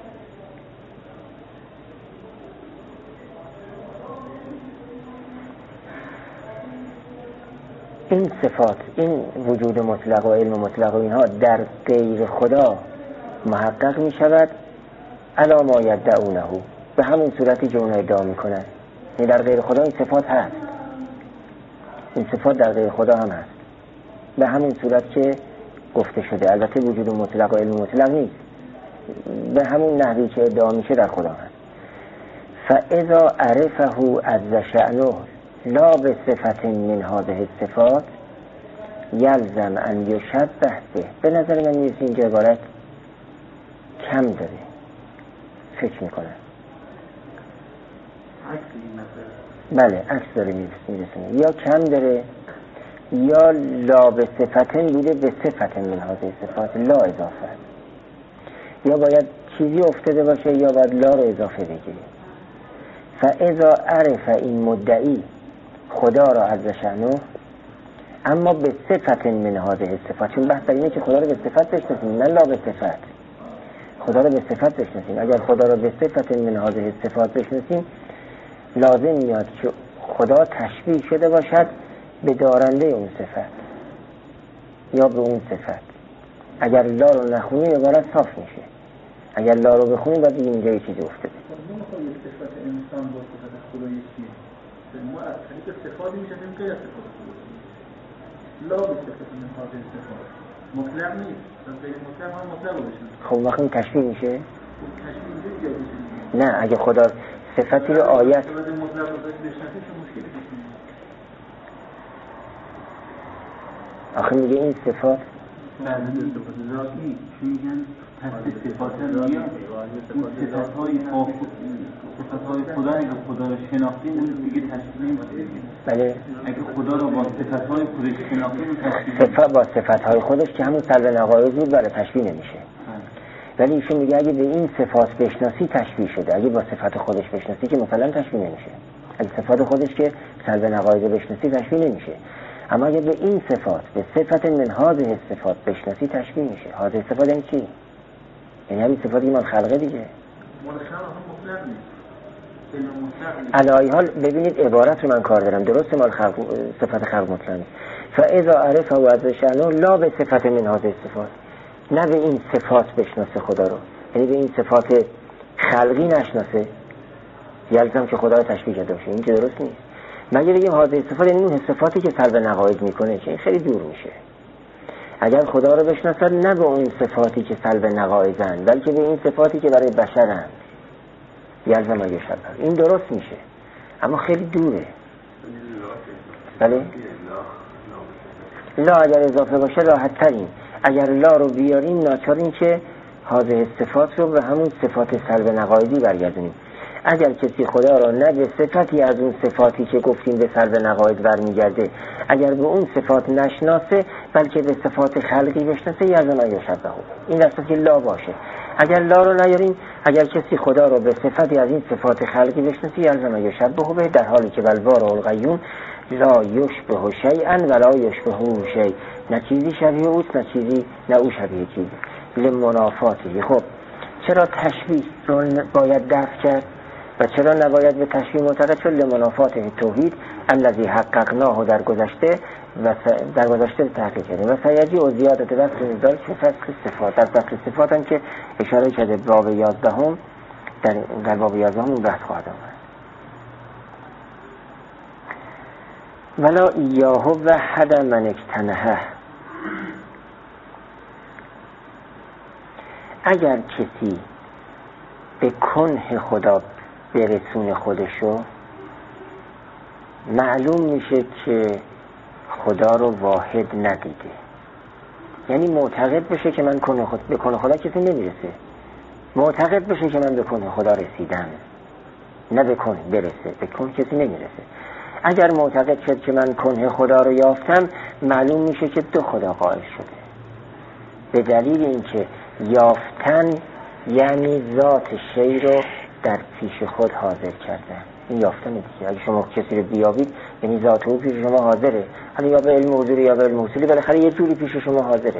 این صفات، این وجود مطلق و علم مطلق و اینها در غیر خدا محقق می شود علی ما یدعونه، به همون صورتی که اونها ادعا می کنن. یعنی در غیر خدا این صفات هست، این صفات در غیر خدا هم هست به همون صورت که گفته شده. البته وجود مطلق و علم مطلق نیست، به همون نحوی که ادعا میشه در خدا هست. فاذا عرفه عز شأنه لا به صفت من هذه الصفات یلزم ان یشبه به. به نظر من میرسه اینجا عبارت کم داره، فکر میکنم. بله، عکس داره میرسونه. یا کم داره یا لا به صفتن بوده به صفت من هذه الصفات لا اضافه. یا باید چیزی افتاده باشه یا باید لا رو اضافه بگیریم. فاذا عرف این مدعی خدا را عز شأنه، اما به صفت من هذه الصفات، چون بحث اینه که خدا رو به صفت بشناسیم، نه لا به صفت. خدا رو به صفت بشناسیم. اگر خدا رو به صفت من هذه الصفات بشناسیم، لازم میاد که خدا تشبیه شده باشد به دارنده اون صفت یا به اون صفت. اگر لا رو نخونیم عبارت صاف میشه. اگر لا رو بخونیم باید اینجا یه چیزی افتاده. نمیخواد صفت انسان با صفت خدا یکیه. ما از طریق صفات میشه غیر از صفات خدا. لا به صفت من هذه الصفات مطلق نیست. غیر مطلق هم مطلق باشه. خب وقتی تشبیه میشه؟ تشبیه میشه. نه، اگه خدا صفتی رو آیت آخه میگه این صفات ذاتی چون میگن پس صفات میاد اون صفاتهای خدا اگه خدا رو شناختیم اون دیگه تشکیل نمیشه. بله اگه خدا رو با صفاتهای خودش شناختیم صفات با صفاتهای خودش که همون سلب نقایض بود برای تشبیه نمیشه. ولی ایشون میگه اگه به این صفات بشناسی تشبیه شده، اگه با صفات خودش بشناسی که مثلا تشبیه نمیشه. اگه صفات خودش که سلب نقایض بشناسی تشبیه نمیشه. اما اگه به این صفات به صفت من هذه صفات بشناسی تشبیه میشه. هذه صفات یعنی چی؟ یعنی همین صفاتی مال خلقه دیگه. مال خلق مطلق نیست. علای حال ببینید عبارت رو من کار دارم، درست مال خلق صفت خلق مطلق نیست. فاذا عرف و عز شأنه لا به صفت من هذه صفات، نه به این صفات بشناسه خدا رو، یعنی به این صفات خلقی نشناسه، یلزم که خدا رو تشبیه کرده باشه. این که درست نیست. مگه بگیم هذه صفات یعنی اون صفاتی که سلب نقایض میکنه، که این خیلی دور میشه. اگر خدا رو بشناسن نه به اون صفاتی که سلب نقایضن، بلکه به این صفاتی که برای بشرن، یلزم اگه شبه. این درست میشه اما خیلی دوره. بله لا اگر اضافه باشه راحت ترین، اگر لا رو بیاریم ناچاریم که هذه صفات رو به همون صفات سلب نقایضی برگردونیم. اگر کسی خدا را نه به صفتی از اون صفاتی که گفتیم به سلب نقایض برمیگرده، اگر به اون صفات نشناسه بلکه به صفات خلقی بشناسه، یزن آیا شبهه، این دست که لا باشه. اگر لا رو نیاریم، اگر کسی خدا را به صفتی از این صفات خلقی بشناسه، یزن آیا شبهه، در حالی که بالبار القیوم لا یشبه شیئا ولا یشبهه شیء، نه چیزی شبیه اوست نه چیزی نه او شبیه چیزی. لمنافاته. خب چرا تشبیه رو باید دفع کرد و چرا نباید به تشبیه معتقد شد؟ لمنافات توحید الذی حققناه در گذشته و در گذشته تحقیق کردیم و سیجی و زیادت بحث نزدار که فصل صفات، در فصل صفات هم که اشاره کرده باب 11 در باب 11 این بحث خواهد آمد. ولا ایاه وحد من اکتنهه، اگر کسی به کنه خدا برسون خودشو، معلوم میشه که خدا رو واحد ندیده. یعنی معتقد بشه که من به کنه خدا کسی نمیرسه، معتقد بشه که من به کنه خدا رسیدم، نه به کنه برسه، به کنه کسی نمیرسه. اگر معتقد شد که من کنه خدا رو یافتم، معلوم میشه که دو خدا قائل شده، به دلیل اینکه یافتن یعنی ذات شی رو در پیش خود حاضر کردن. این یافتن دیگه. اگه شما کسی رو بیابید یعنی ذات او پیش شما حاضره، حالا یا به علم حضوری یا به علم حصولی، بالاخره یه جوری پیش شما حاضره.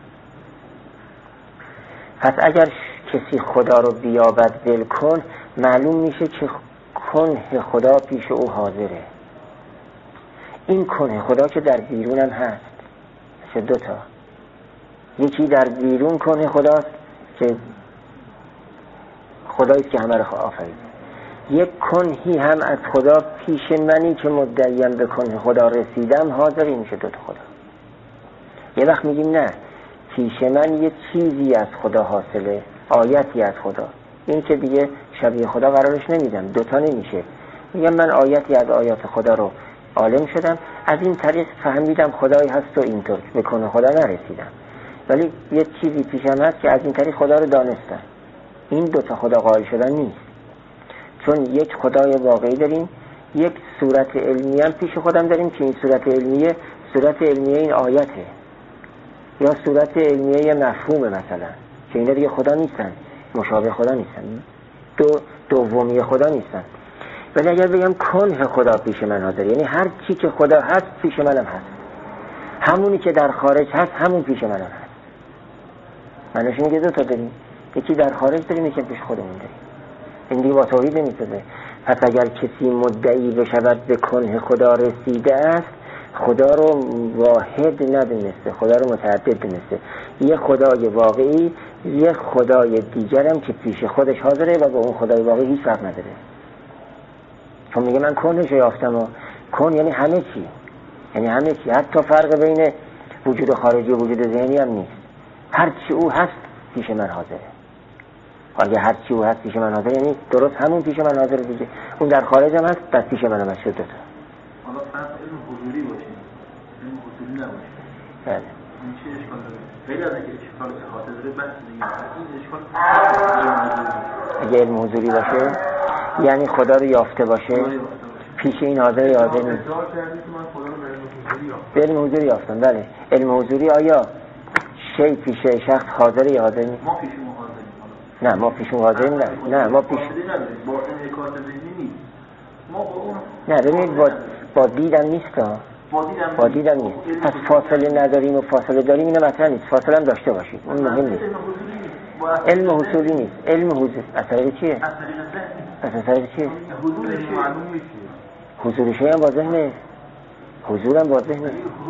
پس اگر کسی خدا رو بیابد بالکل، معلوم میشه که کنه خدا پیش او حاضره. این کنه خدا که در بیرون هم هست، چه دوتا، یکی در بیرون کنه خداست که خداییست که همه رو آفرید، یک کنهی هم از خدا پیش منی که مدعیم به کنه خدا رسیدم حاضری، میشه دوتا خدا. یه وقت میگیم نه، پیش من یه چیزی از خدا حاصله، آیتی از خدا، این که دیگه شبیه خدا قرارش نمیدم، دوتا نمیشه. میگم من آیتی از آیات خدا رو عالم شدم، از این طریق فهمیدم خدایی هست و اینطور به کنه خدا نرسیدم، ولی یه چیزی پیشم هست که از این طریق خدا رو دانستم. این دوتا خدا قائل شدن نیست، چون یک خدای واقعی داریم، یک صورت علمی هم پیش خودم داریم که این صورت علمیه این آیته، یا صورت علمیه مفهومه مثلا، که اینا دیگه خدا نیستن، مشابه خدا نیستن، دومی خدا نیستن. ولی اگر بگم کنه خدا پیش من حاضر، یعنی هر چی که خدا هست پیش منم هست، همونی که در خارج هست همون پیش منم هست. معنیش اینه که دو تا داریم، یکی در خارج داریم یکی پیش خودمون داریم. این دیگه با توحید نمی‌سازه. پس اگر کسی مدعی بشود به کنه خدا رسیده است، خدا رو واحد ندونسته، خدا رو متعدد دونسته. یه خدای واقعی، یه خدای دیگرم که پیش خودش حاضره و با اون خدای واقعی هیچ فرق نداره. چون میگه من کنهش یافتم، و کن یعنی همه چی، یعنی همه چی، حتی فرق بین وجود خارجی و وجود ذهنی هم نیست. هر چی او هست پیش من حاضره. اگه هر چی او هست پیش من حاضره، یعنی درست همون پیش من حاضره دیگه. اون در خارج هم هست، بس پیش من هم هست. شد دوتا. حالا فرق علم حضوری باشه، علم حضوری نباشه. بله. این چه اشکال داره؟ غیر از اینکه اشکال احاطه داره بحث دیگه. این اشکال اگه علم حضوری باشه یعنی خدا رو یافته باشه پیش این حاضر یافته نیست. علم حضوری یافتن. بله. علم حضوری آیا شی پیش شخص حاضر یا حاضر نیست؟ ما پیشمون حاضریم. نه ما پیشمون حاضریم نه ما پیش با انعکاس ذهنی نیست. ما با اون نه ببینید با دیدم نیست ها. با دیدم نیست. پس فاصله نداریم و فاصله داریم اینه مطرح نیست. فاصله هم داشته باشید اون مهم نیست. علم حضوری نیست. علم حضور اثر چیه؟ اثر چیه؟ حضورش هم با ذهنه. حضورم با ذهنه.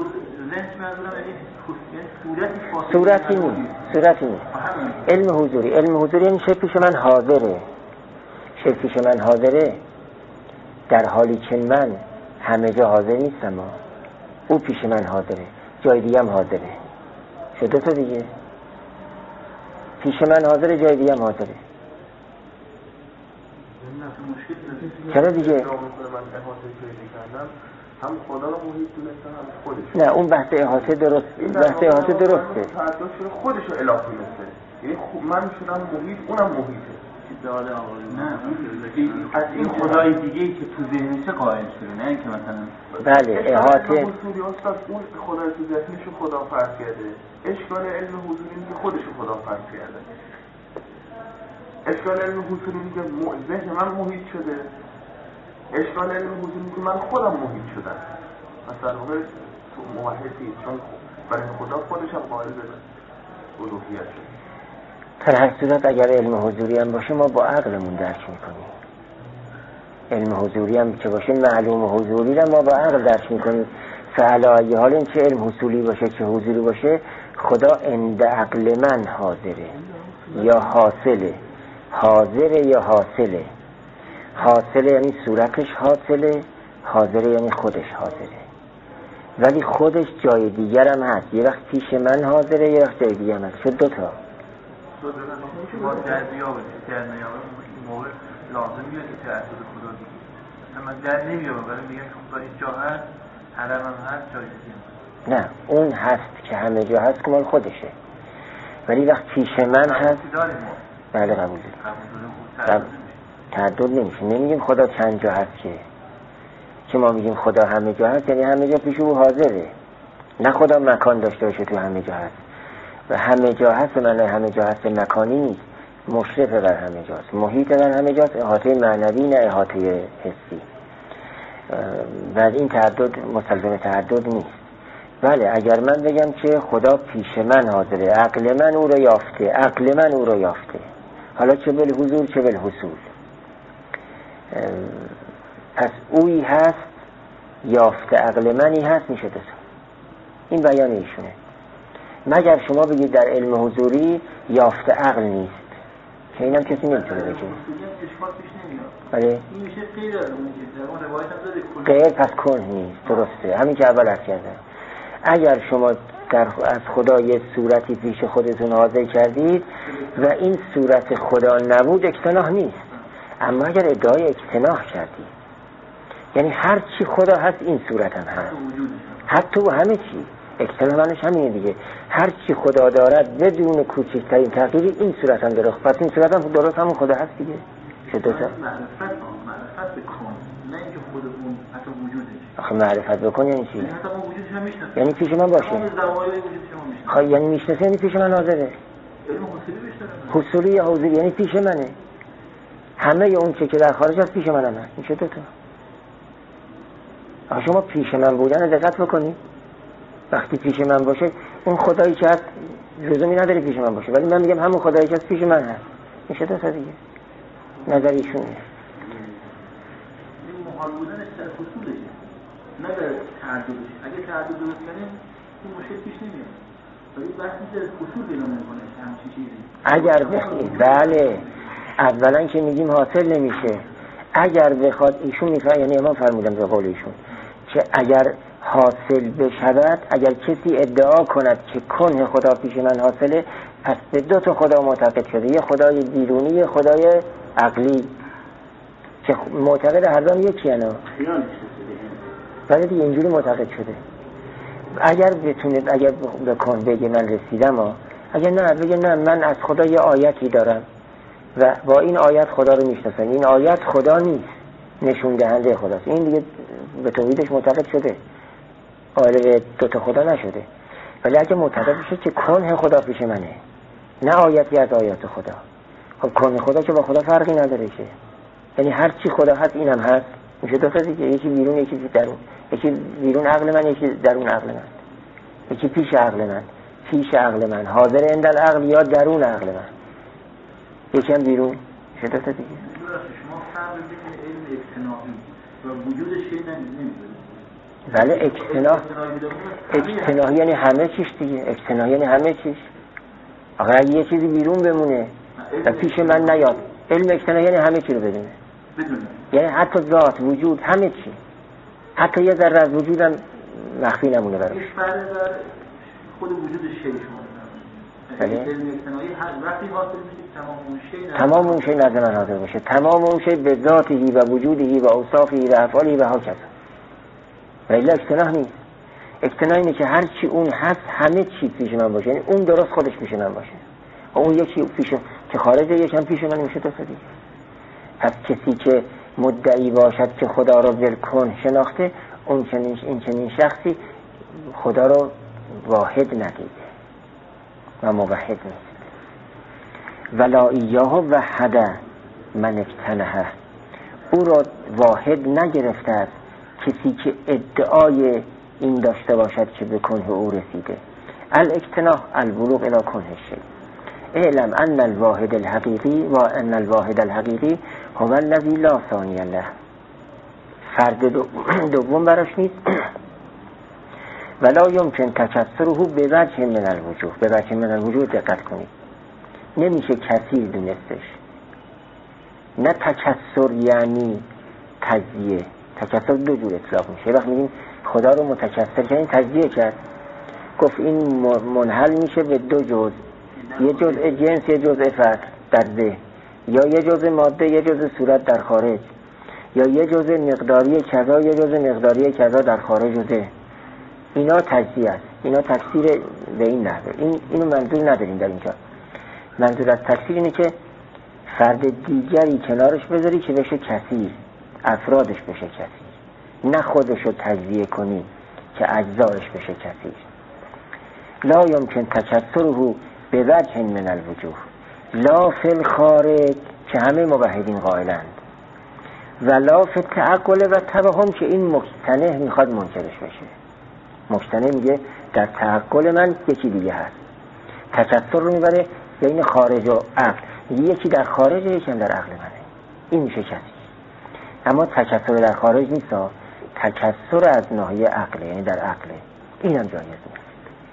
صورتی نیست. علم حضوری یعنی شی پیش من حاضره. شی پیش من حاضره در حالی که من همه جا حاضر نیستم. او پیش من حاضره جای دیگه هم حاضره. شده تو دیگه پیش من حاضره جای دیگه هم حاضره. چرا دیگه هم خدا رو محیط دونستن هم خودش. نه اون بحث احاطه درست درسته. خودش رو اله دونسته. یعنی من شدم محیط اونم محیطه. نه از این خدای دیگه‌ای که تو ذهنش قائل شده نه اینکه مثلا بله احاطه حضوری استاد اون خدای تو ذهنش خدا فرض کرده. اشکال علم حضوری که خودش خدا فرض کرده. اشکال علم حضوری که ذهن من محیط شده. اشکال علم حضوری که من خودم محیط شدم. مثلا واقعا تو موحدی چون برای خدا خودش هم قائل به الوهیت شده. در هر صورت اگر علم حضوری هم باشه ما با عقلمون درک میکنیم. علم حضوری هم که باشه معلوم حضوری رو ما با عقل درک میکنیم. فعلا حال این چه علم حصولی باشه چه حضوری باشه خدا عند عقل من حاضره یا حاصله. حاضره یا حاصله. حاصله یعنی صورتش حاصله. حاضره یعنی خودش حاضره. ولی خودش جای دیگر هم هست. یه وقت پیش من حاضره یه وقت جای دیگر هم هست. شد دوتا با جزیابه موقع لازم میاد که تعدد خدا دیگه مثلا من در نمیابه ولی میگم خدا اینجا هست حرم هم هست جای دیگه نه اون هست که همه جا هست که مال خودشه. ولی وقت پیش من هست بله قبول داریم. تعدد نمیشه. نمیگیم خدا چند جا هست که ما میگیم خدا همه جا هست یعنی همه جا پیش او حاضره. نه خدا مکان داشته باشه تو همه جا هست و همه جا هست معنی همه جا هست مکانی نیست. مشرف بر همه جاست. محیط بر همه جاست. احاطه معنوی نه احاطه حسی. و این تعدد مستلزم تعدد نیست. بله اگر من بگم که خدا پیش من حاضره عقل من او رو یافته حالا چه بالحضور چه بالحصول پس اویی هست یافته عقل منی هست میشه دوتا. این بیان ایشونه. مگر شما بگید در علم حضوری یافته عقل نیست که اینم کسی نمیتونه بگه. بله این میشه غیر از اون که در اون روایت هم داره غیر پس کن نیست. درسته همین که اول عرض کردم. اگر شما از خدا یه صورتی پیش خودتون حاضر کردید و این صورت خدا نبود اکتناح نیست. اما اگر ادعای اکتناح کردید یعنی هر چی خدا هست این صورت هم هست حتی و همه چی اکتناح منش همینه دیگه. هر چی خدا دارد بدون کوچکترین تغییری این صورت هم درست. پس این صورت هم درست همون خدا هست دیگه. چه دوتا؟ معرفت بکن نه اینکه خود اون حتی وجودش. آخه معرفت بکن یعنی چی؟ حتی ما وجودش هم میشناسیم. یعنی پیش من باشه. خواهی یعنی میشناسه یعنی پیش من حاضره. حصولی یا حضوری یعنی پیش منه. همه اون چه که در خارج از پیش من هم هست. میشه دوتا. آخه شما پیش من بودن دقت بکنی. وقتی پیش من باشه اون خدایی که هست لزومی نداره پیش من باشه ولی من میگم همون خدایی که هست پیش من هست. میشه دوتا دیگه. نظریشونه. این محال بودن سر خصوصه نه در تعددش. اگه تعدد درست کنیم این مشکل پیش نمیاد. ولی بحثی در خصوص اینا نمیکنه همچین چیزی. اگر بخواد بله اولا که میگیم حاصل نمیشه. اگر بخواد ایشون میفرماید یعنی امام فرمودن به قول ایشون که اگر حاصل بشود اگر کسی ادعا کند که کنه خدا پیش من حاصله پس به دو تا خدا معتقد شده. یه خدای بیرونی یه خدای عقلی که معتقد هر دوم یکی انا ولی دیگه اینجوری معتقد شده. اگر بتونه، اگر بکن بگه من رسیدم اگر نه بگه نه من از خدا یه آیتی دارم و با این آیت خدا رو میشناسم، این آیت خدا نیست، نشون دهنده خداست. این دیگه به توحیدش معتقد شده، قائل به دوتا خدا نشده. ولی اگه معتقد بشه که کنه خدا پیش منه، نه آیتی از آیات خدا، خب کنه خدا که با خدا فرقی نداره که، یعنی هر چی خدا هست اینم هست، میشه دوتا دیگه، یکی بیرون یکی درون، یکی بیرون عقل من یکی درون عقل من، یکی پیش عقل من، پیش عقل من حاضر عند العقل یا درون عقل من، یکی هم بیرون، میشه دوتا دیگه. شما فرق بین علم اجتناعی و وجود شیء نمی‌دونید. بله اجتناعی یعنی همه چیش دیگه، اجتناعی یعنی همه چیش. اگر اگه یه چیزی بیرون بمونه و پیش من نیاد، علم اجتناعی یعنی همه چی رو بدونه، یعنی حتی ذات وجود همه چی، حتی یه ذره از وجودم مخفی نمونه براش. خود وجود شیء شما بله. علم اجتناعی هر وقتی حاصل میشه تمام اون شیء نزد من حاضر باشه، تمام اون شیء به ذاتهی و وجودهی و اوصافهی و افعالی و هاکذا. ولی اجتناع نیست. اجتناع اینه که هر چی اون هست همه چی پیش من باشه، یعنی اون درست خودش پیش من باشه و اون یکی پیش که خارجه یکم پیش من میشه دوست دیگه. پس کسی که مدعی باشد که خدا را بالکن شناخته، اون چنین این چنین شخصی خدا را واحد ندیده و موحد نیست. ولا ایاه وحده من اجتنحه، او را واحد نگرفته است کسی که ادعای این داشته باشد که به کنه او رسیده. الاجتناح البلوغ الی کنه شیء. اعلم ان الواحد الحقیقی و ان الواحد الحقیقی هو الذی لا ثانی له. فرد دوم براش نیست. ولا یمکن تکثره به وجه من الوجوه. به وجه من الوجوه دقت کنید، نمیشه کثیر دونستش. نه تکثر یعنی تجزیه، تکثر دو جور اطلاق میشه. وقتی میگیم خدا رو متکثر کردن تجزیه کرد، گفت این منحل میشه به دو جزء، یه جزء جنس یه جزء فرد در ذهن، یا یه جزء ماده یه جزء صورت در خارج، یا یه جزء مقداری کذا یه جزء مقداری کذا در خارج و ذهن. اینا تجزیه است، اینا تکثیر به این نحوه. اینو منظور نداریم در اینجا. منظور از تکثیر اینه که فرد دیگری کنارش بذاری که بشه کثیر، افرادش بشه کثیر، نه خودشو تجزیه کنی که اجزایش بشه کثیر. لا یمکن تکثره به وجه من الوجوه لا فی الخارج که همه موحدین قائلند، و لا فی التعقل و توهم که این مقتنع میخواد منکرش بشه. مقتنع میگه در تعقل من یکی دیگه هست، تکثر رو میبره بین خارج و عقل، یکی در خارج یکی در عقل منه، این میشه کثیر. اما تکثر در خارج نیست، تکثر از ناحیه عقله، یعنی در عقله، این هم جایز نیست.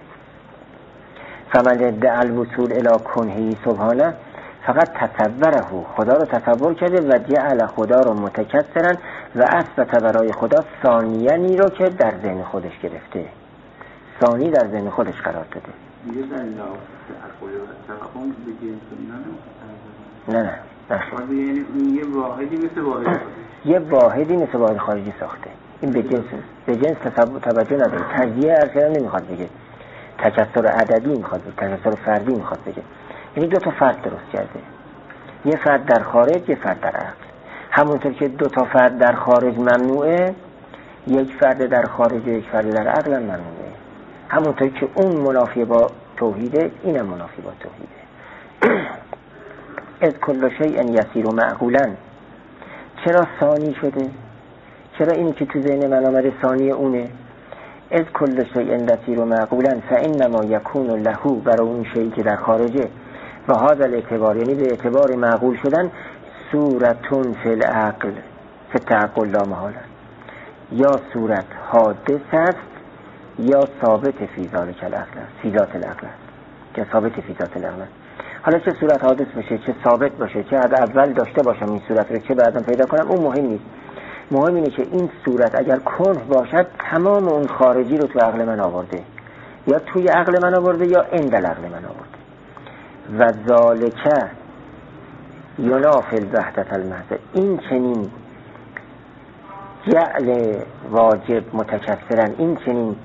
فمن ادعا الوصول الی کنهی سبحانه فقط تصوره، خدا رو تصور کرده و جعل خدا رو متکثرا و اثبت برای خدا ثانیانی رو که در ذهن خودش گرفته، ثانی در ذهن خودش قرار داده. دیگه در این تعقل و توهم به جنس اینا نه یعنی یه واحدی مثل واحد خارجی، یه واحدی مثل واحد خارجی ساخته. این به جنس توجه نداره. تجزیه ارشد نمیخواد بگه، تکثر عددی میخواد بگه، تکثر فردی میخواد بگه. یعنی دو تا فرد درست کرده، یه فرد در خارج یه فرد در عقل. همونطور که دو تا فرد در خارج ممنوعه، یک فرد در خارج و یک فرد در عقل هم ممنوعه. همونطور که اون منافی با توحیده، اینم منافی با توحیده. از کل شیء یسیر و معقولا. چرا ثانی شده؟ چرا اینی که تو ذهن من آمده ثانی اونه؟ از کل شیء یسیر و معقولا فانما یکون له، برای اون شیئی که در خارجه، و هذا الاعتبار یعنی به اعتبار معقول شدن، صورتون فی العقل فی التعقل لا محاله، یا صورت حادث است یا ثابت فی ذالک العقل، فی ذات العقل، که ثابت فی ذات العقل. حالا چه صورت حادث باشه، چه ثابت باشه، چه از اول داشته باشم این صورت رو، چه بعداً پیدا کنم، اون مهم نیست. مهم اینه که این صورت اگر کنه باشد، تمام اون خارجی رو تو عقل من آورده، یا توی عقل من آورده یا عند العقل من آورده. و ذالک ینافی الوحدة المحض، این چنین جعل واجب متکثرا، این چنین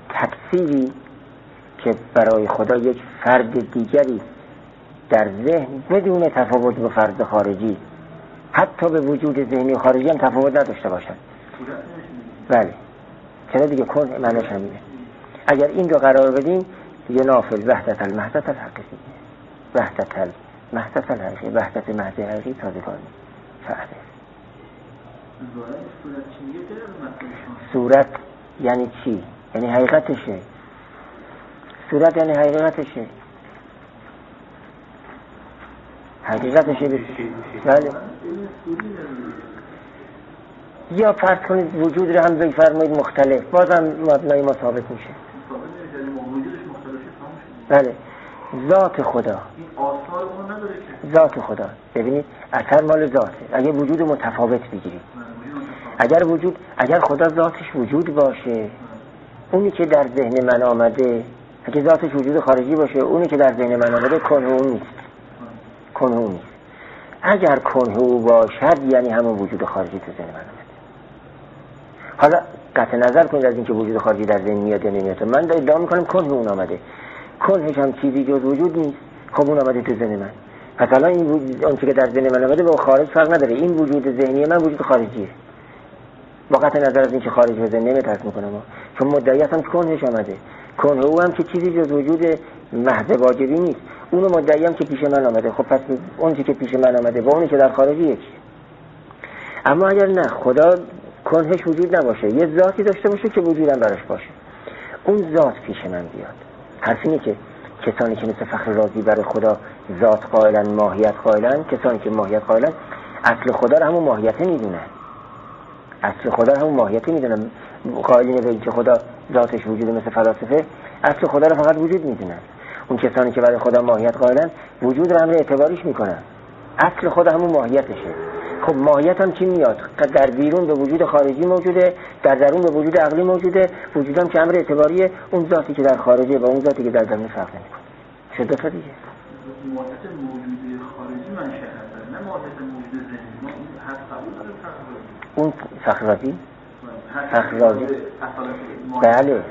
تفسیری که برای خدا یک فرد دیگری در ذهن بدون تفاوت با فرد خارجی، حتی به وجود ذهنی خارجی هم تفاوت نداشته باشد. بله، چرا دیگه کن معنیش همینه. اگر این رو قرار بدیم دیگه نافل وحدت المحضت الحقیقی، وحدت المحضت الحقیقی، وحدت محض حقیقی تازگانی فعله. صورت یعنی چی؟ یعنی حقیقتشه. صورت یعنی حقیقتشه. حقیقتشه. بله. یا فرض کنید وجود رو هم بفرمایید مختلف، بازم مبنای ما ثابت میشه. بله. ذات خدا، ذات خدا ببینید اثر مال ذاته. اگه وجود متفاوت بگیرید، اگر خدا ذاتش وجود باشه، اونی که در ذهن من آمده، اگه ذاتش وجود خارجی باشه، اونی که در ذهن من آمده کنه اون نیست. کنه اون نیست. اگر کنه او باشد یعنی همون وجود خارجی تو ذهن من آمده. حالا قطع نظر کنید از اینکه وجود خارجی در ذهن میاد یا نمیاد، من ادعا میکنم کنه اون آمده. کنهش هم چیزی جز وجود نیست. خب اون آمده تو ذهن من. پس الان این وجود، اون که در ذهن من آمده با خارج فرق نداره. این وجود ذهنی من وجود خارجیه. با قطع نظر از اینکه خارج و ذهن نمیترس میکنم، چون مدعی هم کنهش آمده. کنه او هم که چیزی جز وجود محض واجبی نیست. اونو مدعی هم که پیش من آمده. خب پس اون که پیش من آمده با اونی که در خارجی یکی. اما اگر نه خدا کنهش وجود نباشه، یه ذاتی داشته باشه که وجودم براش باشه، اون ذات پیش من بیاد. حرف اینه که کسانی که مثل فخر رازی برای خدا ذات قائلن، ماهیت قائلن، کسانی که ماهیت قائلن اصل خدا رو همون ماهیت میدونن. اصل خدا رو همون ماهیت میدونن. قائلین به اینکه خدا ذاتش وجود مثل فلاسفه، اصل خدا رو فقط وجود میدونن. اون کسانی که برای خدا ماهیت قائلن وجود رو هم اعتباریش میکنن. اصل خدا همون ماهیتشه. خب ماهیت هم چی میاد؟ در بیرون به وجود خارجی موجوده، در درون به وجود عقلی موجوده. وجود هم که امر اعتباریه. اون ذاتی که در خارجه با اون ذاتی که در درون فرق نمیکنه. چه دو تا دیگه؟ ماهیت موجود خارجی من شهر نه ماهیت موجود ذهنی. ما این حد قبول داریم اون فخر رازی؟ فخر رازی؟ بله.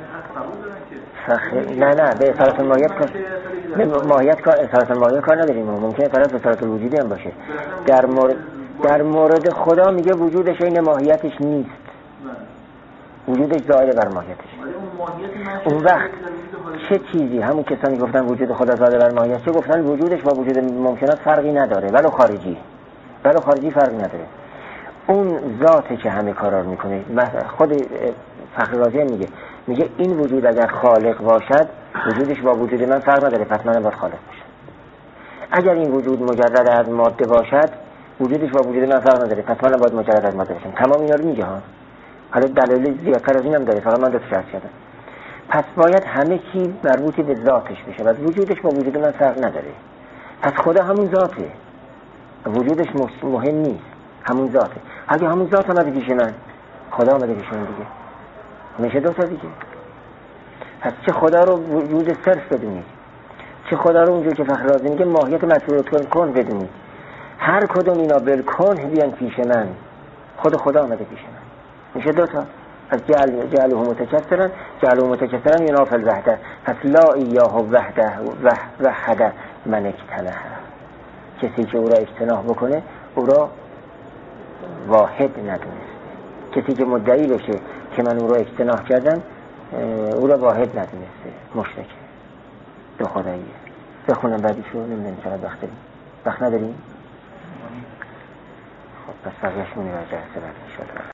نه به اصالت ماهیت کار، ماهیت کار، اصالت ماهیت کار نداریم. ممکنه طرف اصالت الوجودی هم باشه. در مورد خدا میگه وجودش این ماهیتش نیست. وجودش زائد بر ماهیتش. اون وقت چه چیزی، همون کسانی گفتن وجود خدا زائد بر ماهیتش، چه گفتن وجودش با وجود ممکنات فرقی نداره، ولو خارجی فرقی نداره. اون ذاته که همه کارا رو میکنه. خود فخر رازی میگه این وجود اگر خالق باشد وجودش با وجود من فرق نداره، پس من باید خالق باشم. اگر این وجود مجرد از ماده باشد وجودش با وجود من فرق نداره، پس من باید مجرد از ماده باشم. تمام اینا رو میگه ها. حالا دلایل زیادتر از اینم داره، فقط من دو تا شرط کردم. پس باید همه چی مربوط به ذاتش بشه و وجودش با وجود من فرق نداره. پس خدا همون ذاته، وجودش مهم نیست، همون ذاته. اگه همون ذات اومده پیش من، خدا اومده پیش من دیگه، میشه دو تا دیگه. پس چه خدا رو وجود صرف بدونید، چه خدا رو اونجور که فخر رازی میگه ماهیت مطلوبات کن بدونید. هر کدوم اینا بالکن بیان پیش من، خدا آمده پیش من، میشه دو تا. پس جعله متکثرا ینافی الوحده. پس لا ایاه وحده من اکتنه. کسی که او را اجتناح بکنه او را واحد ندونست. کسی که مدعی بشه که من او را اجتناح کردم او را واحد ندونسته، مشرکه، دو خداییه. بخونم بعدیشو، نمیدونم چقدر وقت نداریم. خب پس بقیه‌اش می‌راجعه بعد ان شاء الله.